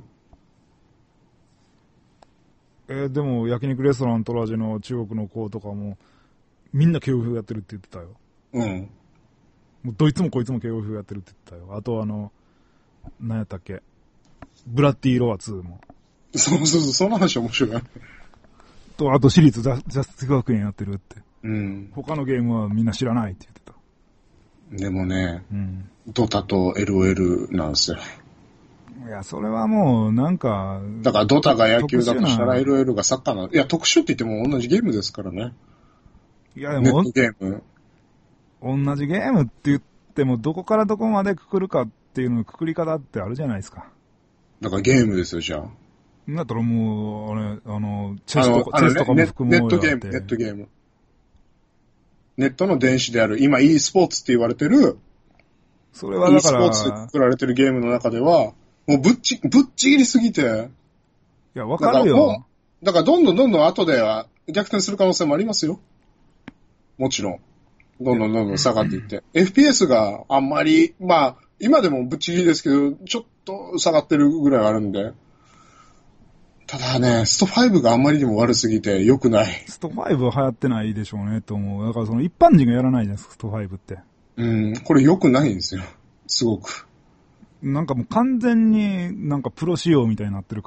でも焼肉レストラントラジの中国の子とかも、みんな KOF やってるって言ってたよ。 うん。 もうどいつもこいつも KOF やってるって言ってたよ。あと何やったっけ？ブラッディロア2も。 そう、その話面白い。 あと私立ジャスティ学園やってるって。 うん。 他のゲームはみんな知らないって言ってた。 でもね、ドタと LOL なんですよ。 いや、それはもう、なんか。 だからドタが野球だとしたら LOL がサッカーなの。いや、特殊って言っても同じゲームですからね。 いや、でも、 ネットゲーム。 同じゲームって言っても、どこからどこまでくくるかっていうのくくり方ってあるじゃないですか。 だからゲームですよ、じゃあ。 だったらもう、チェスとかも含むネットゲーム。ネットの電子である、今 e スポーツって言われてる、 それはだから、 e スポーツで作られてるゲームの中では、もうぶっちぎりすぎて、 いや、わかるよ。 だからどんどん後では逆転する可能性もありますよ。もちろん。どんどん下がっていって。FPS があんまり、まあ、今でもぶっちぎりですけど、ちょっと下がってるぐらいあるんで。ただね、スト5があんまりにも悪すぎて良くない。 スト5は流行ってないでしょうね、と思う。だからその一般人がやらないじゃないですか、スト5って。 これ良くないんですよ。すごく。 なんかもう完全になんかプロ仕様みたいになってるから。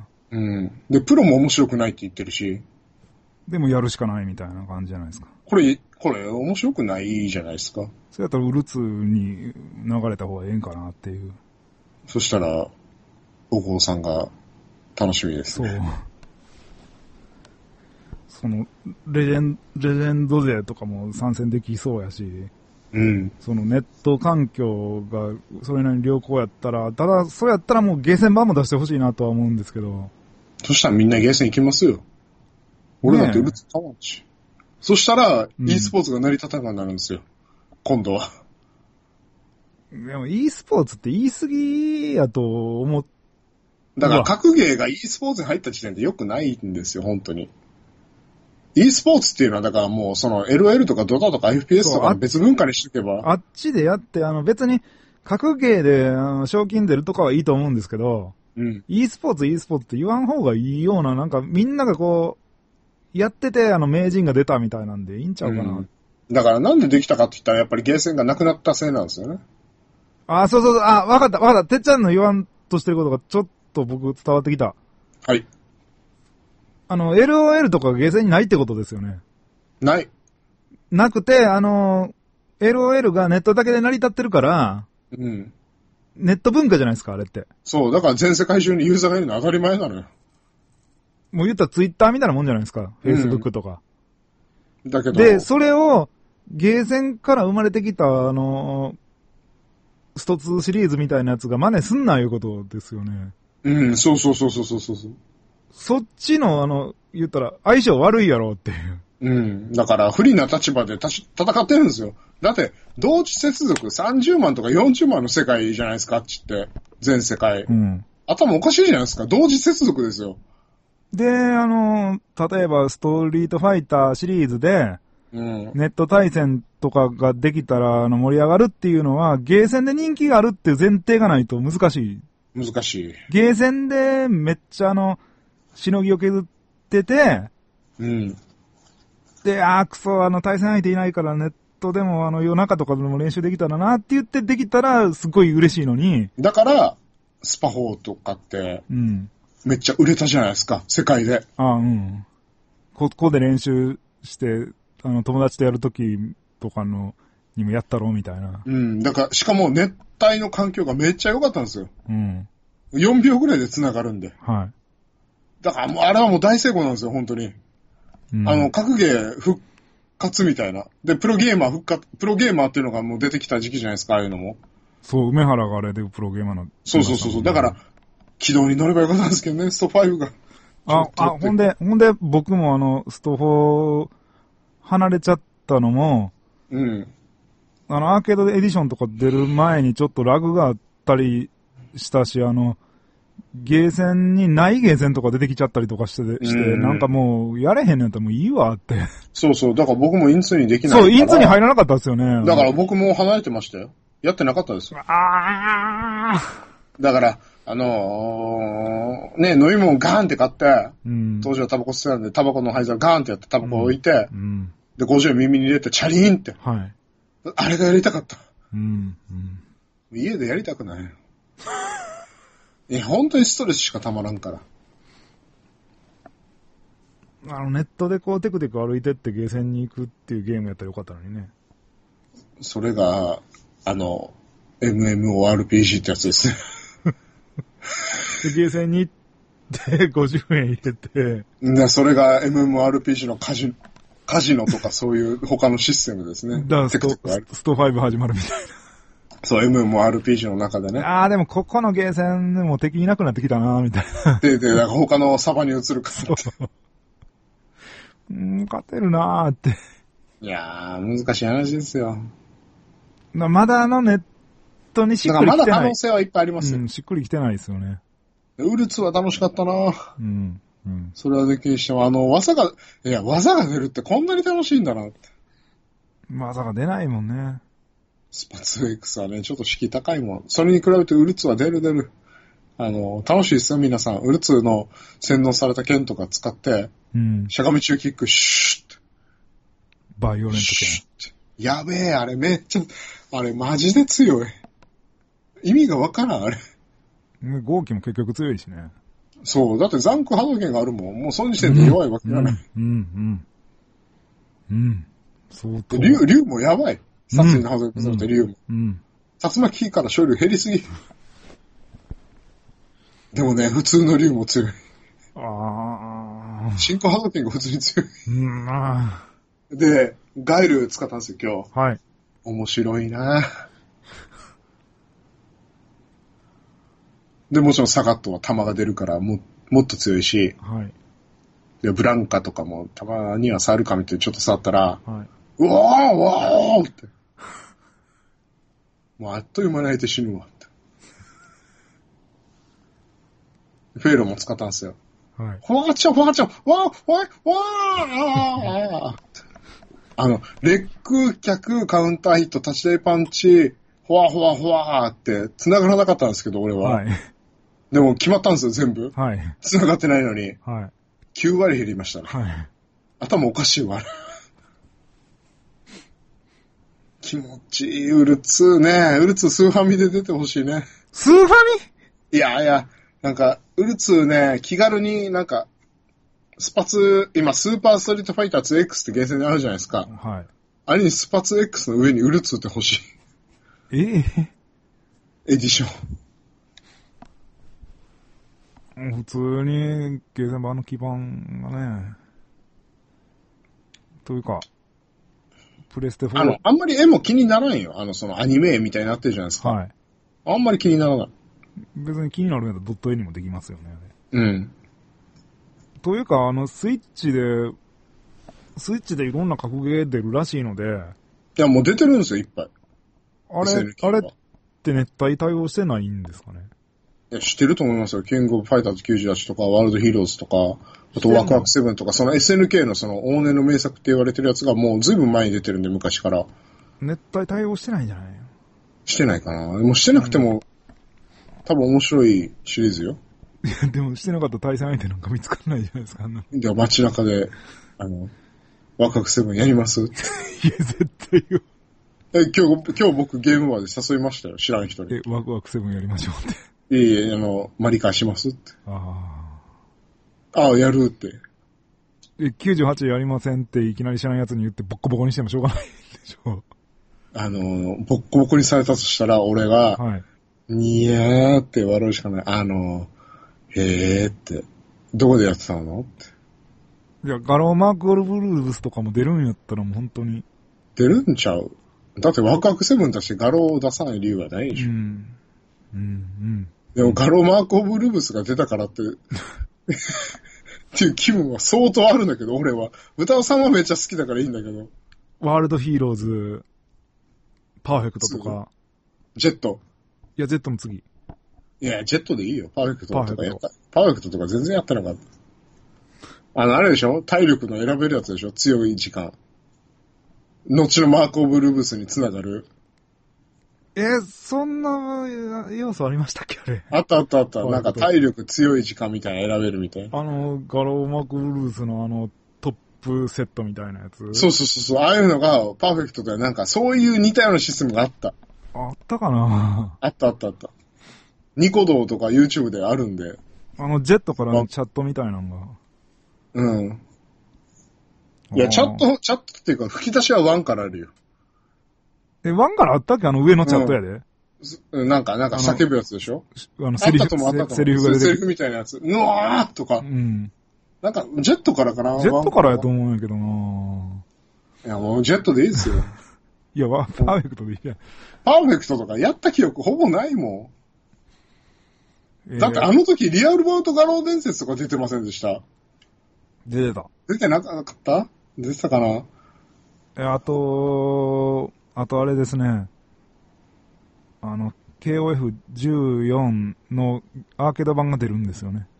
で、プロも面白くないって言ってるし。 でもやるしかないみたいな感じじゃないですか。 これ面白くないじゃないですか。 そうやったらウルツに流れた方がええんかなっていう。 そしたら、お坊さんが楽しみですね。 その、レジェンド勢とかも参戦できそうやし。そのネット環境がそれなりに良好やったら、ただ、そうやったらもうゲーセン版も出してほしいなとは思うんですけど。 そしたらみんなゲーセン行きますよ。俺だってウルツ買わんし。そしたら、e スポーツが成り立たなくなるんですよ。今度は。 でも e スポーツって言い過ぎやと思っだから格ゲーが e スポーツに入った時点で良くないんですよ、本当に。e スポーツっていうのはだからもうその LL とかドタとか FPS とか別文化にしとけば。 あっちでやって、別に格ゲーで賞金出るとかはいいと思うんですけど、e スポーツって言わん方がいいような、なんかみんながこう、やってて名人が出たみたいなんでいいんちゃうかな。 だからなんでできたかって言ったらやっぱりゲーセンがなくなったせいなんですよね。 そう、わかった。てっちゃんの言わんとしてることがちょっと僕伝わってきた。 はい。 LOL とかゲーセンにないってことですよね。 ない。 なくて、LOL がネットだけで成り立ってるから、ネット文化じゃないですか、あれって。 そう、だから全世界中にユーザーがいるのは当たり前なのよ。 もう言ったらツイッターみたいなもんじゃないですか、Facebook とか。 だけど。 で、それを、ゲーセンから生まれてきた、スト2シリーズみたいなやつが真似すんないうことですよね。 そう。 そっちの言ったら相性悪いやろっていう。 だから不利な立場で戦ってるんですよ。だって、同時接続30万とか40万の世界じゃないですか、あっちって。全世界。頭おかしいじゃないですか。同時接続ですよ。 で、例えばストリートファイターシリーズで、ネット対戦とかができたら盛り上がるっていうのは、ゲーセンで人気があるっていう前提がないと難しい。 難しい。 ゲーセンでめっちゃしのぎを削ってて、 で、クソ、対戦相手いないからネットでも夜中とかでも練習できたらなって言ってできたらすごい嬉しいのに。 だから、スパ4とかって、めっちゃ売れたじゃないですか、世界で。 ここで練習して、友達とやるときとかにもやったろみたいな。 だから、しかも熱帯の環境がめっちゃ良かったんですよ。4秒ぐらいで繋がるんで。 はい。 だからもう、あれはもう大成功なんですよ、本当に。格ゲー復活みたいな。で、プロゲーマーっていうのがもう出てきた時期じゃないですか、ああいうのも。 そう、梅原があれでプロゲーマーの。 そう。だから、軌道に乗ればよかったんですけどね、スト5が。 ほんで、僕もスト4離れちゃったのも、アーケードエディションとか出る前にちょっとラグがあったりしたし、ゲーセンにないゲーセンとか出てきちゃったりとかして、なんかもう、やれへんねんやったらもういいわって。 そう。だから僕もインツにできないから。 そう、インツに入らなかったですよね。 だから僕も離れてましたよ。やってなかったですよ。だから、ね、飲み物ガーンって買って、当時はタバコ吸ってたんで、タバコの灰皿ガーンってやってタバコ置いて、で、50円耳に入れてチャリーンって。 はい。 あれがやりたかった。家でやりたくない。本当にストレスしかたまらんから。 ネットでこうテクテク歩いてってゲーセンに行くっていうゲームやったらよかったのにね。 それが、MMORPG ってやつですね。 でゲーセンに行って50円入れて。 それが MMORPG のカジノとかそういう他のシステムですね。 だからスト5始まるみたいな。 そう、MMORPG の中でね。 でもここのゲーセンでも敵いなくなってきたなみたいな。 で、他のサバに移るから。 勝てるなーって。 いやー、難しい話ですよ。 まだネットにしっくりきてない。 だからまだ可能性はいっぱいありますよ。 しっくりきてないですよね。 ウルツは楽しかったなそれはできにしても、技が出るってこんなに楽しいんだなって。 技が出ないもんね。 スパ 2X はね、ちょっと敷居高いもん。それに比べてウルツは出る。楽しいですよ、皆さん。ウルツの洗脳された剣とか使って、しゃがみ中キック、シュッバイオレント剣。 やべえ、あれめっちゃ、あれマジで強い。意味がわからん、あれ。 豪気も結局強いしね。 そう、だってザンク波動拳があるもん。もうその時点で弱いわけがない。 相当。 竜もやばい。殺意の波動拳されて竜も。竜巻から勝利減りすぎ。でもね、普通の竜も強い。進行波動拳が普通に強い。で、ガイル使ったんですよ、今日。 はい。 面白いなで、もちろんサガットは弾が出るからもっと強いし、 はい。 で、ブランカとかもたまには触るかみたいにちょっと触ったら、 はい。 うわーって。もうあっという間に泣いて死ぬわって。フェイロも使ったんですよ。 はい。 フォワーレッグ、脚、カウンターヒット、立ち台パンチ、フォワーって繋がらなかったんですけど、俺は。 はい。 でも決まったんですよ、全部。 はい。 繋がってないのに。 はい。 9割減りましたね。 はい。 頭おかしいわ。気持ちいい、ウルツね。ウルツスーファミで出てほしいね。 スーファミ？ いや、なんか、ウルツね、気軽になんか、スパツ、今、スーパーストリートファイター 2X ってゲーセンにあるじゃないですか。 はい。 あれにスパ 2X の上にウルツって欲しい。エディション。普通に、ゲーセン版の基盤がね、というか、プレステ4。 あんまり絵も気にならんよ。そのアニメ絵みたいになってるじゃないですか。 はい。 あんまり気にならない。 別に気になるんやったらドット絵にもできますよね。 うん。 というか、スイッチでいろんな格ゲー出るらしいので。 いや、もう出てるんですよ、いっぱい。 あれって熱帯対応してないんですかね。 いや、知ってると思いますよ。キングオブファイターズ98とか、ワールドヒーローズとか、あとワクワク7とか、その SNK のその往年の名作って言われてるやつがもうずいぶん前に出てるんで、昔から。 熱帯対応してないんじゃないの？ してないかな。もうしてなくても、多分面白いシリーズよ。 いや、でもしてなかった対戦相手なんか見つからないじゃないですか。 で、街中で、 ワクワクセブンやりますいや、絶対言う。 今日僕ゲームまで誘いましたよ。知らん人に。 ワクワクセブンやりましょうって。 いえ、マリカーしますって。 ああ、やるって。 98やりませんっていきなり知らんやつに言ってボッコボコにしてもしょうがないでしょ。 ボッコボコにされたとしたら、俺が、 はい。 にやーって笑うしかない。へーって。どこでやってたのって。 いや、ガローマークオルブルースとかも出るんやったらもう本当に。 出るんちゃう？だってワクワクセブンとしてガロを出さない理由はないでしょ。でもガロマークオブルブスが出たからって、っていう気分は相当あるんだけど、俺は。歌尾さんはめっちゃ好きだからいいんだけど。 ワールドヒーローズ、パーフェクトとか。 ジェット。 いや、ジェットの次。 いや、ジェットでいいよ。パーフェクトとかやった。パーフェクトとか全然やってなかった。あれでしょ？体力の選べるやつでしょ？強い時間。後のマークオブルブスにつながる。 そんな要素ありましたっけあれ。 あった。なんか体力強い時間みたいな選べるみたいな。 ガローマークブルースのトップセットみたいなやつ。 そう。ああいうのがパーフェクトでなんかそういう似たようなシステムがあった。 あったかなあった。ニコ動とか YouTube であるんで。 ジェットからのチャットみたいなのが。 うん。いや、チャットっていうか吹き出しは1からあるよ。 1からあったっけ上のチャットやで。 なんか叫ぶやつでしょ？ セリフが出てセリフみたいなやつ。ぬわーとか。なんか、ジェットからかな？ ジェットからやと思うんやけどな。 いや、もうジェットでいいですよ。 いや、パーフェクトでいいや。 パーフェクトとかやった記憶ほぼないもん。だってあの時リアルバウトガロー伝説とか出てませんでした？ 出てた。 出てなかった？出てたかな？ あとあれですね。KOF14 のアーケード版が出るんですよね。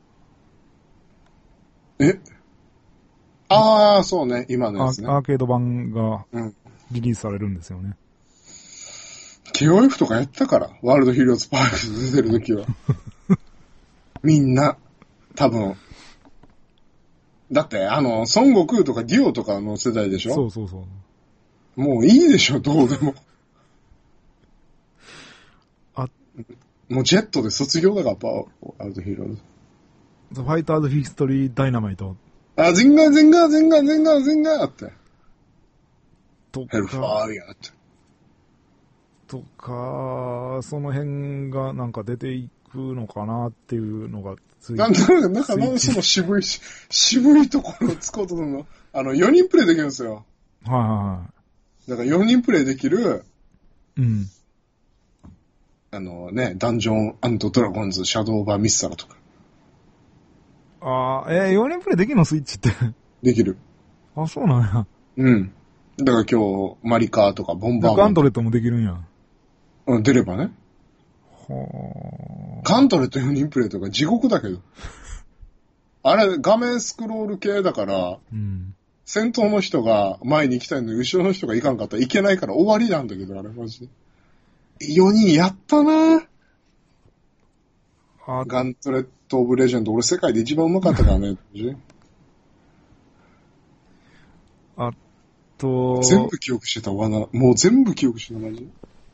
そうね、今のやつね。 アーケード版がリリースされるんですよね。 KOF とかやったから、ワールドヒーローズパーク出てる時は。みんな、多分。だって、孫悟空とかデュオとかの世代でしょ？ そう。 もういいでしょ、どうでも。もうジェットで卒業だから、ワールドヒーローズ。 ファイターズヒストリーダイナマイト。 ゼンガーって。ヘルファーイヤーって。 とか、その辺がなんか出ていくのかなっていうのがついて。 なんかその渋いところをつこうとするの。4人プレイできるんですよ。 はい。 だから4人プレイできる、ダンジョン&ドラゴンズ、シャドーバーミスターとか。 4人プレイできるのスイッチって。 できる。 あ、そうなんや。 だから今日、マリカーとかボンバーマン。 ガントレットもできるんや。 出ればね。ガントレット4人プレイとか地獄だけど。あれ、画面スクロール系だから、先頭の人が前に行きたいのに、後ろの人が行かんかったらいけないから終わりなんだけど、あれマジで。4人やったなガントレットオブレジェンド、俺世界で一番上手かったからね。全部記憶してたわな。もう全部記憶してた、マジで。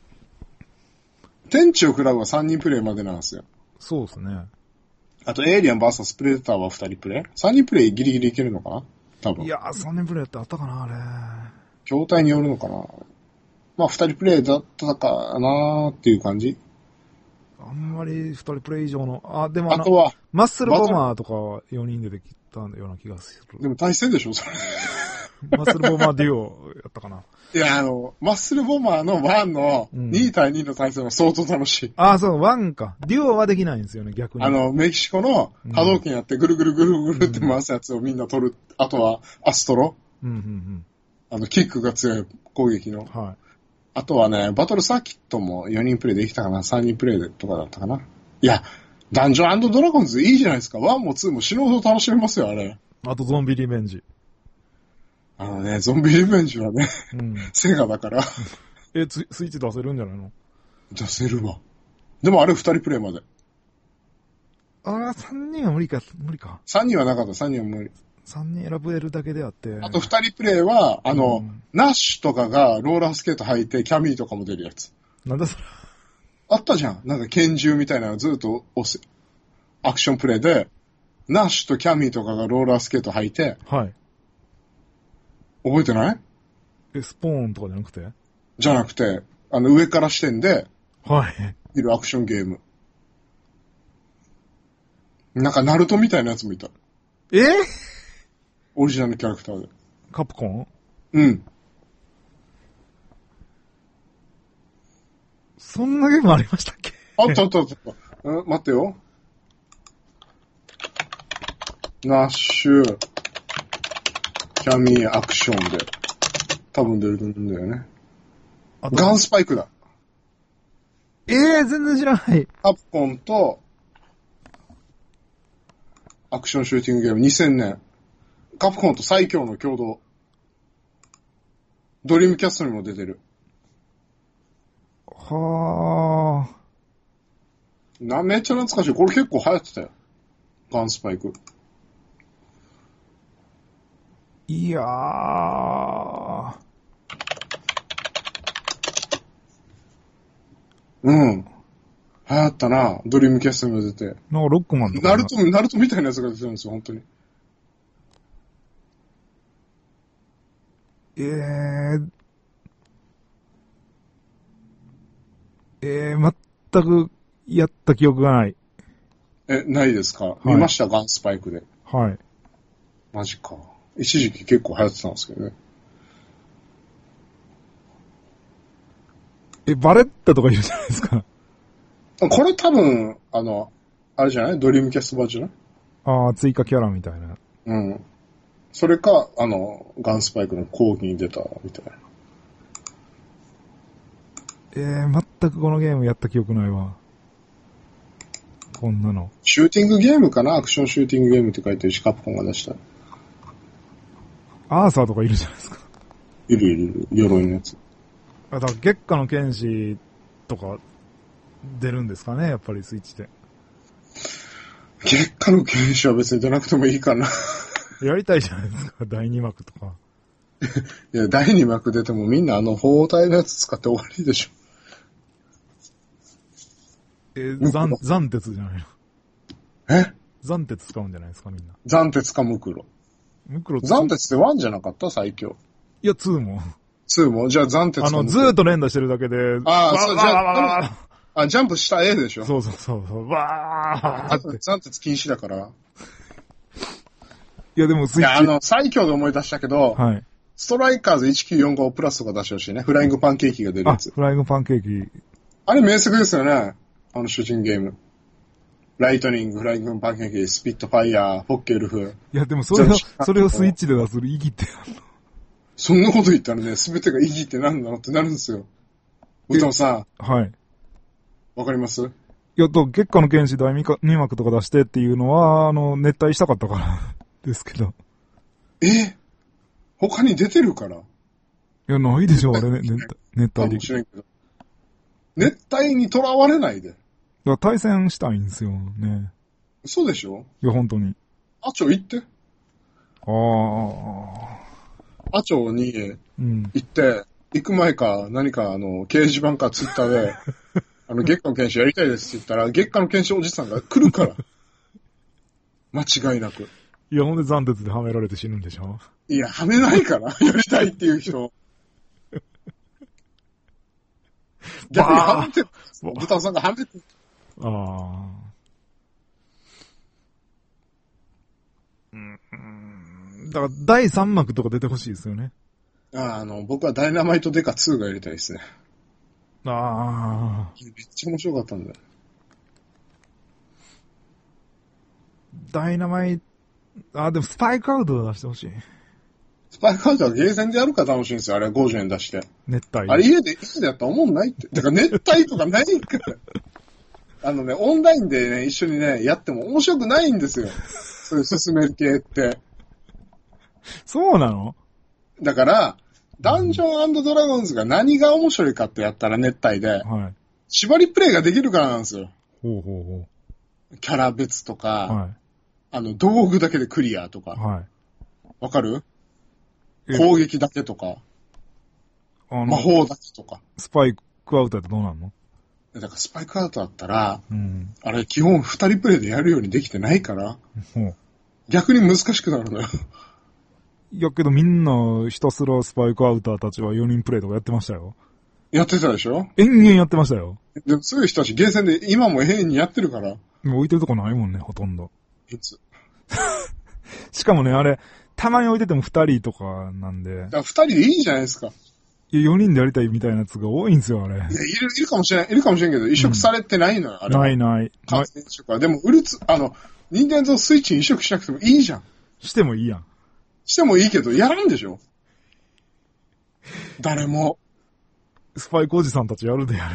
天地を食らうは3人プレイまでなんですよ。 そうですね。 あと、エイリアン VS プレデターは2人プレイ ?3 人プレイギリギリいけるのかな多分。 いやー、3人プレイってあったかなあれ。 筐体によるのかなまあ、2人プレイだったかなーっていう感じ。 あんまり2人プレイ以上の、でもあとは、 マッスルボマーとかは4人でできたような気がする。 でも対戦でしょそれ。 マッスルボマーデュオやったかな。 いや、マッスルボマーの1の2対2の対戦は相当楽しい。 そう、1か。デュオはできないんですよね、逆に。 メキシコの波動拳やってぐるぐるって回すやつをみんな取る。あとは、アストロ。キックが強い攻撃の。 はい。 あとはね、バトルサーキットも4人プレイできたかな ?3 人プレイとかだったかな。いや、ダンジョン&ドラゴンズいいじゃないですか。1も2も死ぬほど楽しめますよ、あれ。 あとゾンビリベンジ。 ゾンビリベンジはね、セガだから。 スイッチ出せるんじゃないの？ 出せるわ。でもあれ2人プレイまで。 3人は無理か。 3人はなかった、3人は無理。 3人選べるだけであって。 あと2人プレイは、ナッシュとかがローラースケート履いて、キャミーとかも出るやつ。 なんだそれ。 あったじゃん。なんか拳銃みたいなのずっとアクションプレイで、ナッシュとキャミーとかがローラースケート履いて。 はい。 覚えてない？ スポーンとかじゃなくて？ じゃなくて、上から視点で、 はい。 いるアクションゲーム。なんか、ナルトみたいなやつもいた。オリジナルキャラクターで。 カプコン？ うん。 そんなゲームありましたっけ？ あった。待ってよ。ナッシュ、キャミーアクションで。多分出るんだよね。ガンスパイクだ。 全然知らない。 カプコンと、アクションシューティングゲーム2000年。カプコンと最強の共同。ドリームキャストにも出てる。 はあ。めっちゃ懐かしい。これ結構流行ってたよ。ガンスパイク。 いやー。 うん。流行ったな。ドリームキャストにも出て。 なんかロックマンとか。 ナルトみたいなやつが出てるんですよ、本当に。 全くやった記憶がない。 ないですか？はい、見ましたガンスパイクで。 はい。 マジか。一時期結構流行ってたんですけどね。 バレッタとか言うじゃないですか。 これ多分、あれじゃない？ドリームキャスト版じゃない？ ああ、追加キャラみたいな。 うん。それか、ガンスパイクの後期に出たみたいな。 全くこのゲームやった記憶ないわ。こんなの。 シューティングゲームかな？アクションシューティングゲームって書いてるし、カプコンが出した。 アーサーとかいるじゃないですか。 いる。鎧のやつ。 だから月下の剣士とか出るんですかね、やっぱりスイッチで。 月下の剣士は別に出なくてもいいかな。 やりたいじゃないですか、第2幕とか。 いや、第2幕出てもみんな包帯のやつ使って終わりでしょ。斬鉄じゃないの？斬鉄使うんじゃないですか、みんな。 斬鉄かムクロ。斬鉄って1じゃなかった？最強。 いや、2も。 2も？じゃあ斬鉄かムクロ。 ずーっと連打してるだけで。 ああ、そう、じゃあ、ジャンプした絵でしょ。 そう。わーって。 斬鉄禁止だから。 いや、でもスイッチ。 最強で思い出したけど、 はい。 ストライカーズ1945プラスとか出してほしいね。フライングパンケーキが出るやつ。 フライングパンケーキ。 あれ名作ですよね。シューティングゲーム。ライトニング、フライングパンケーキ、スピットファイヤー、ホッケルフ。 いや、でもそれをスイッチで出す意義ってあるの？ そんなこと言ったらね、すべてが意義って何なのってなるんですよ。歌尾さん。 はい。 わかります？ いや、月下の剣士第2幕とか出してっていうのは、熱帯したかったからですけど。 他に出てるから。 いや、ないでしょ、あれ、熱帯で。 熱帯にとらわれないで。 だから対戦したいんですよね。 嘘でしょ？ いや、本当に。 アチョ行って。アチョに行って、行く前か何か掲示板かツイッターで、月下の剣士やりたいですって言ったら、月下の剣士おじさんが来るから。間違いなく。 いや、ほんで斬鉄ではめられて死ぬんでしょ？ いや、はめないから。やりたいっていう人。逆にはめてる。豚尾さんがはめてる。 だから第3幕とか出てほしいですよね。 僕はダイナマイトデカ2がやりたいですね。めっちゃ面白かったんだよ。 ダイナマイト、でもスパイクアウトを出してほしい。 スパイクアウトはゲーセンでやるから楽しいんですよ。あれは50円出して。 熱帯。 あれ家でやったら思んないって。だから熱帯とかないから。オンラインでね、一緒にね、やっても面白くないんですよ。そういう進める系って。 そうなの？ だから、ダンジョン&ドラゴンズが何が面白いかってやったら熱帯で、 はい、 縛りプレイができるからなんですよ。 ほう。 キャラ別とか、道具だけでクリアとか。 はい。 わかる？攻撃だけとか、魔法だけとか。 スパイクアウトだとどうなんの？ だからスパイクアウトだったら、あれ基本二人プレイでやるようにできてないから、逆に難しくなるのよ。 いやけどみんなひたすらスパイクアウターたちは4人プレイとかやってましたよ。 やってたでしょ？ 延々やってましたよ。 でもそういう人たちゲーセンで今も永遠にやってるから。 もう置いてるとこないもんね、ほとんど。 いつしかもね、あれ、たまに置いてても2人とかなんで。 2人でいいじゃないですか。 いや、4人でやりたいみたいなやつが多いんですよ、あれ。いや、 いるかもしれんけど、移植されてないのよ、あれ。 ない。 完全移植は。でも、任天堂スイッチに移植しなくてもいいじゃん。 してもいいやん。 してもいいけど、やらんでしょ？誰も。 スパイクおじさんたちやるでやれ。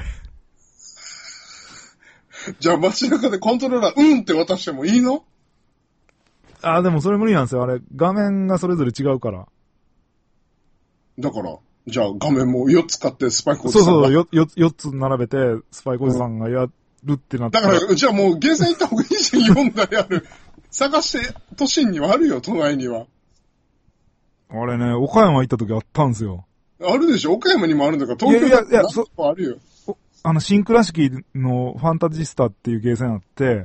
じゃあ街中でコントローラー、って渡してもいいの？ でもそれ無理なんですよ。あれ、画面がそれぞれ違うから。 だから、じゃあ画面も4つ買ってスパイクおじさんが。 そう、4つ並べて、スパイクおじさんがやるってなったら。 だから、じゃあもうゲーセン行った方がいいじゃん、4台ある。探して、都心にはあるよ、都内には。 あれね、岡山行った時あったんですよ。 あるでしょ？岡山にもあるんだから、東京だって何個あるよ。 新倉敷のファンタジスタっていうゲーセンあって、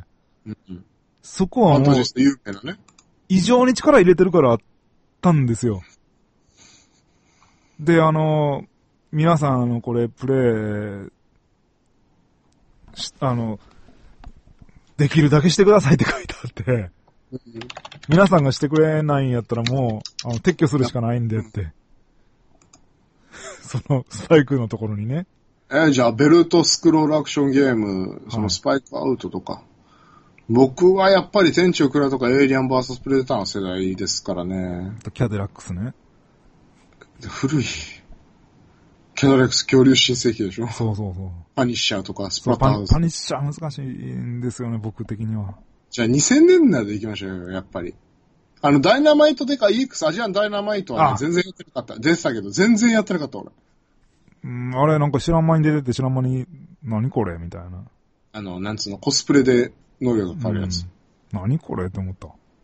そこはもう、ファンタジスタ有名なね。 異常に力入れてるからあったんですよ。で、皆さん、これ、プレイ、できるだけしてくださいって書いてあって、皆さんがしてくれないんやったらもう、撤去するしかないんでって。その、スパイクのところにね。 じゃあ、ベルトスクロールアクションゲーム、そのスパイクアウトとか。僕はやっぱり天地を食らうとかエイリアン VS プレデターの世代ですからね。 キャデラックスね。 古い。キャデラックス恐竜新世紀でしょ？ そう。 パニッシャーとかスプラッターズ。 パニッシャー難しいんですよね、僕的には。 じゃあ2000年代で行きましょうよ、やっぱり。ダイナマイトでか EX アジアンダイナマイトは、ね、全然やってなかった。出てたけど、全然やってなかった俺。 あれなんか知らん間に出てて知らん間に、何これみたいな。 なんつうの、コスプレで能力が変わるやつ。 何これって思った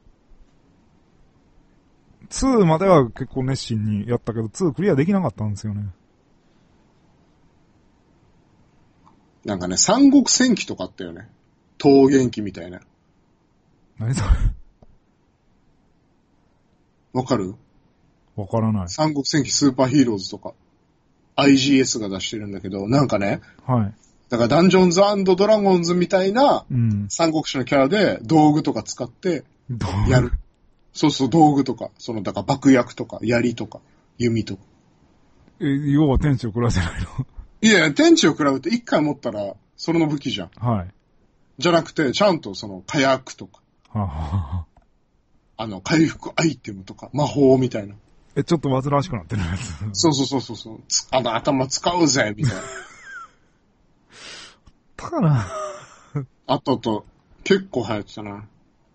。2までは結構熱心にやったけど、2クリアできなかったんですよね。 なんかね、三国戦記とかあったよね。桃源記みたいな。 何それ？ わかる？ わからない。 三国戦記スーパーヒーローズとか。IGS が出してるんだけど、なんかね。 はい。 だからダンジョンズ&ドラゴンズみたいな、三国志のキャラで道具とか使ってやる。そう、道具とか。だから爆薬とか、槍とか、弓とか。 要は天地を食らせないの？ いや、天地を食らうって一回持ったら、それの武器じゃん。 はい。 じゃなくて、ちゃんと火薬とか。回復アイテムとか、魔法みたいな。 ちょっと煩わしくなってるやつ。 そう。頭使うぜ、みたいな。 だから。 あと、結構流行ってたな。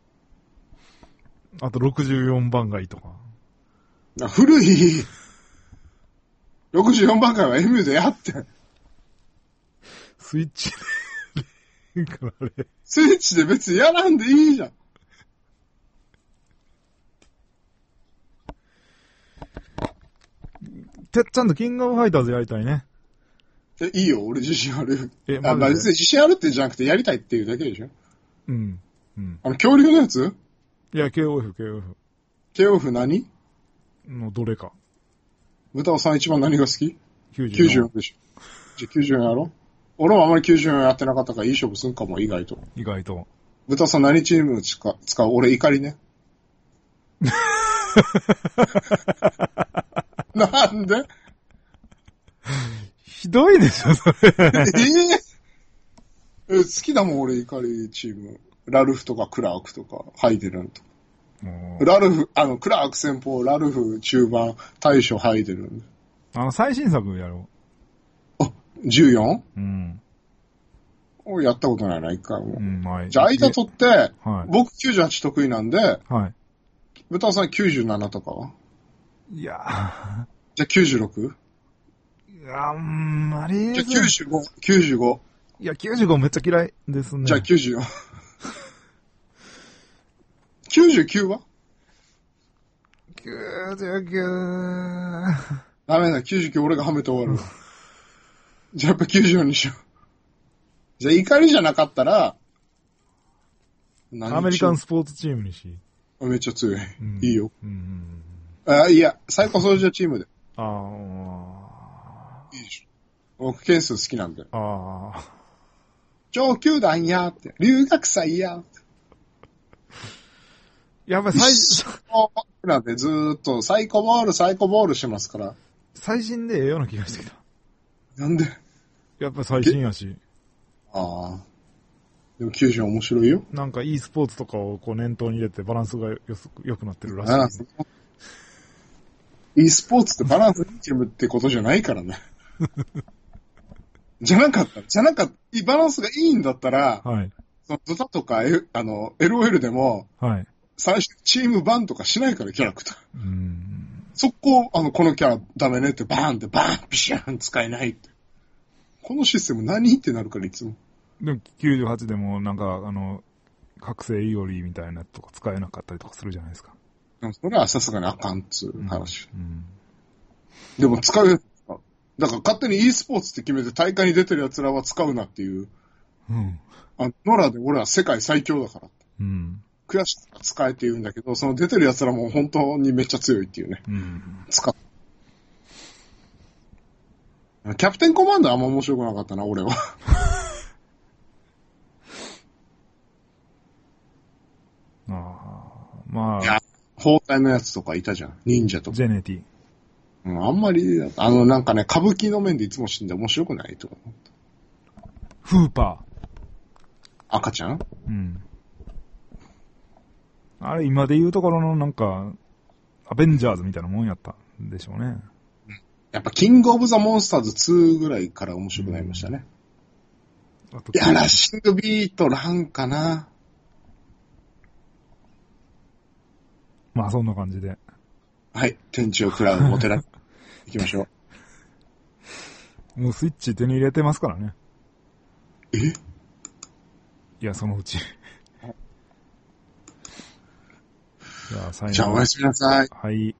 あと64番街とか。 古い。64番街は M でやって。 スイッチで。 スイッチで別にやらんでいいじゃん。 ちゃんとキングオブファイターズやりたいね。 いいよ、俺自信ある。 別に自信あるってじゃなくてやりたいっていうだけでしょ？ うん。 恐竜のやつ？ いや、KOF。 KOF 何？ のどれか。 豚尾さん一番何が好き？ 94 でしょ。じゃあ94やろう？俺もあまり94やってなかったからいい勝負すんかも、意外と。豚尾さん何チーム使う？俺怒りね。なんで？ ひどいでしょ、それ。 好きだもん、俺、怒りチーム。ラルフとかクラークとか、ハイデルンとか。ラルフ、クラーク先方、ラルフ中盤、大将ハイデルン。 最新作やろう。あ、14？ うん。 俺やったことないな、一回も。 はい。 じゃあ、間取って、 はい、 僕98得意なんで、 はい。 豚尾さん97とかは？ いやじゃあ 96？ あんまり。 じゃあ95。 いや、95めっちゃ嫌いですね。 じゃあ94。99は 99。 ダメだ、99俺がはめて終わる。じゃあやっぱ94にしよう。じゃあ怒りじゃなかったら、 アメリカンスポーツチームにし。 めっちゃ強い。 うん、 いいよ。 うんあ、いや、最高総女チームで。 あいいでしょ。僕、件数好きなんで。 あ。ああ。 上級団やって、留学祭やって。 やっぱりなんでずーっとサイコボールしますから。 最新でええような気がしてきた。 なんでやっぱ最新やし。 ああ。でも90面白いよ。 なんか e スポーツとかをこう念頭に入れてバランスが良くなってるらしい。 e スポーツってバランスいいゲームってことじゃないからね。じゃなかった。バランスがいいんだったら、 はい。 そのドタとか、LOL でも、 はい。 最初チームバンとかしないからキャラクター。そこ、このキャラダメねってバーンってバーンビシャーン使えないって。このシステム何ってなるからいつも。 でも98でもなんか覚醒イオリーみたいなやつとか使えなかったりとかするじゃないですか。 それはさすがにあかんっつう話。 うんうん、 でも使う。だから勝手に e スポーツって決めて大会に出てる奴らは使うなっていう。 うん。 ノラで俺は世界最強だから。 うん。 悔しさが使えって言うんだけど、その出てる奴らも本当にめっちゃ強いっていうね。 うん。 使う。キャプテンコマンドはあんま面白くなかったな、俺は。 ああ、まあ。 いや、包帯のやつとかいたじゃん。忍者とか。 ジェネティ。 あんまり、なんかね、歌舞伎の面でいつも死んで面白くないと思う。 フーパー。 赤ちゃん？ うん。あれ、今で言うところのなんか、アベンジャーズみたいなもんやったんでしょうね。 やっぱ、キングオブザモンスターズ2ぐらいから面白くなりましたね。あといや、ラッシングビートランかな。 まあ、そんな感じで。 はい。天地を食らうお寺。行きましょう。もうスイッチ手に入れてますからね。 いや、そのうち。 じゃあ、おやすみなさい。 はい。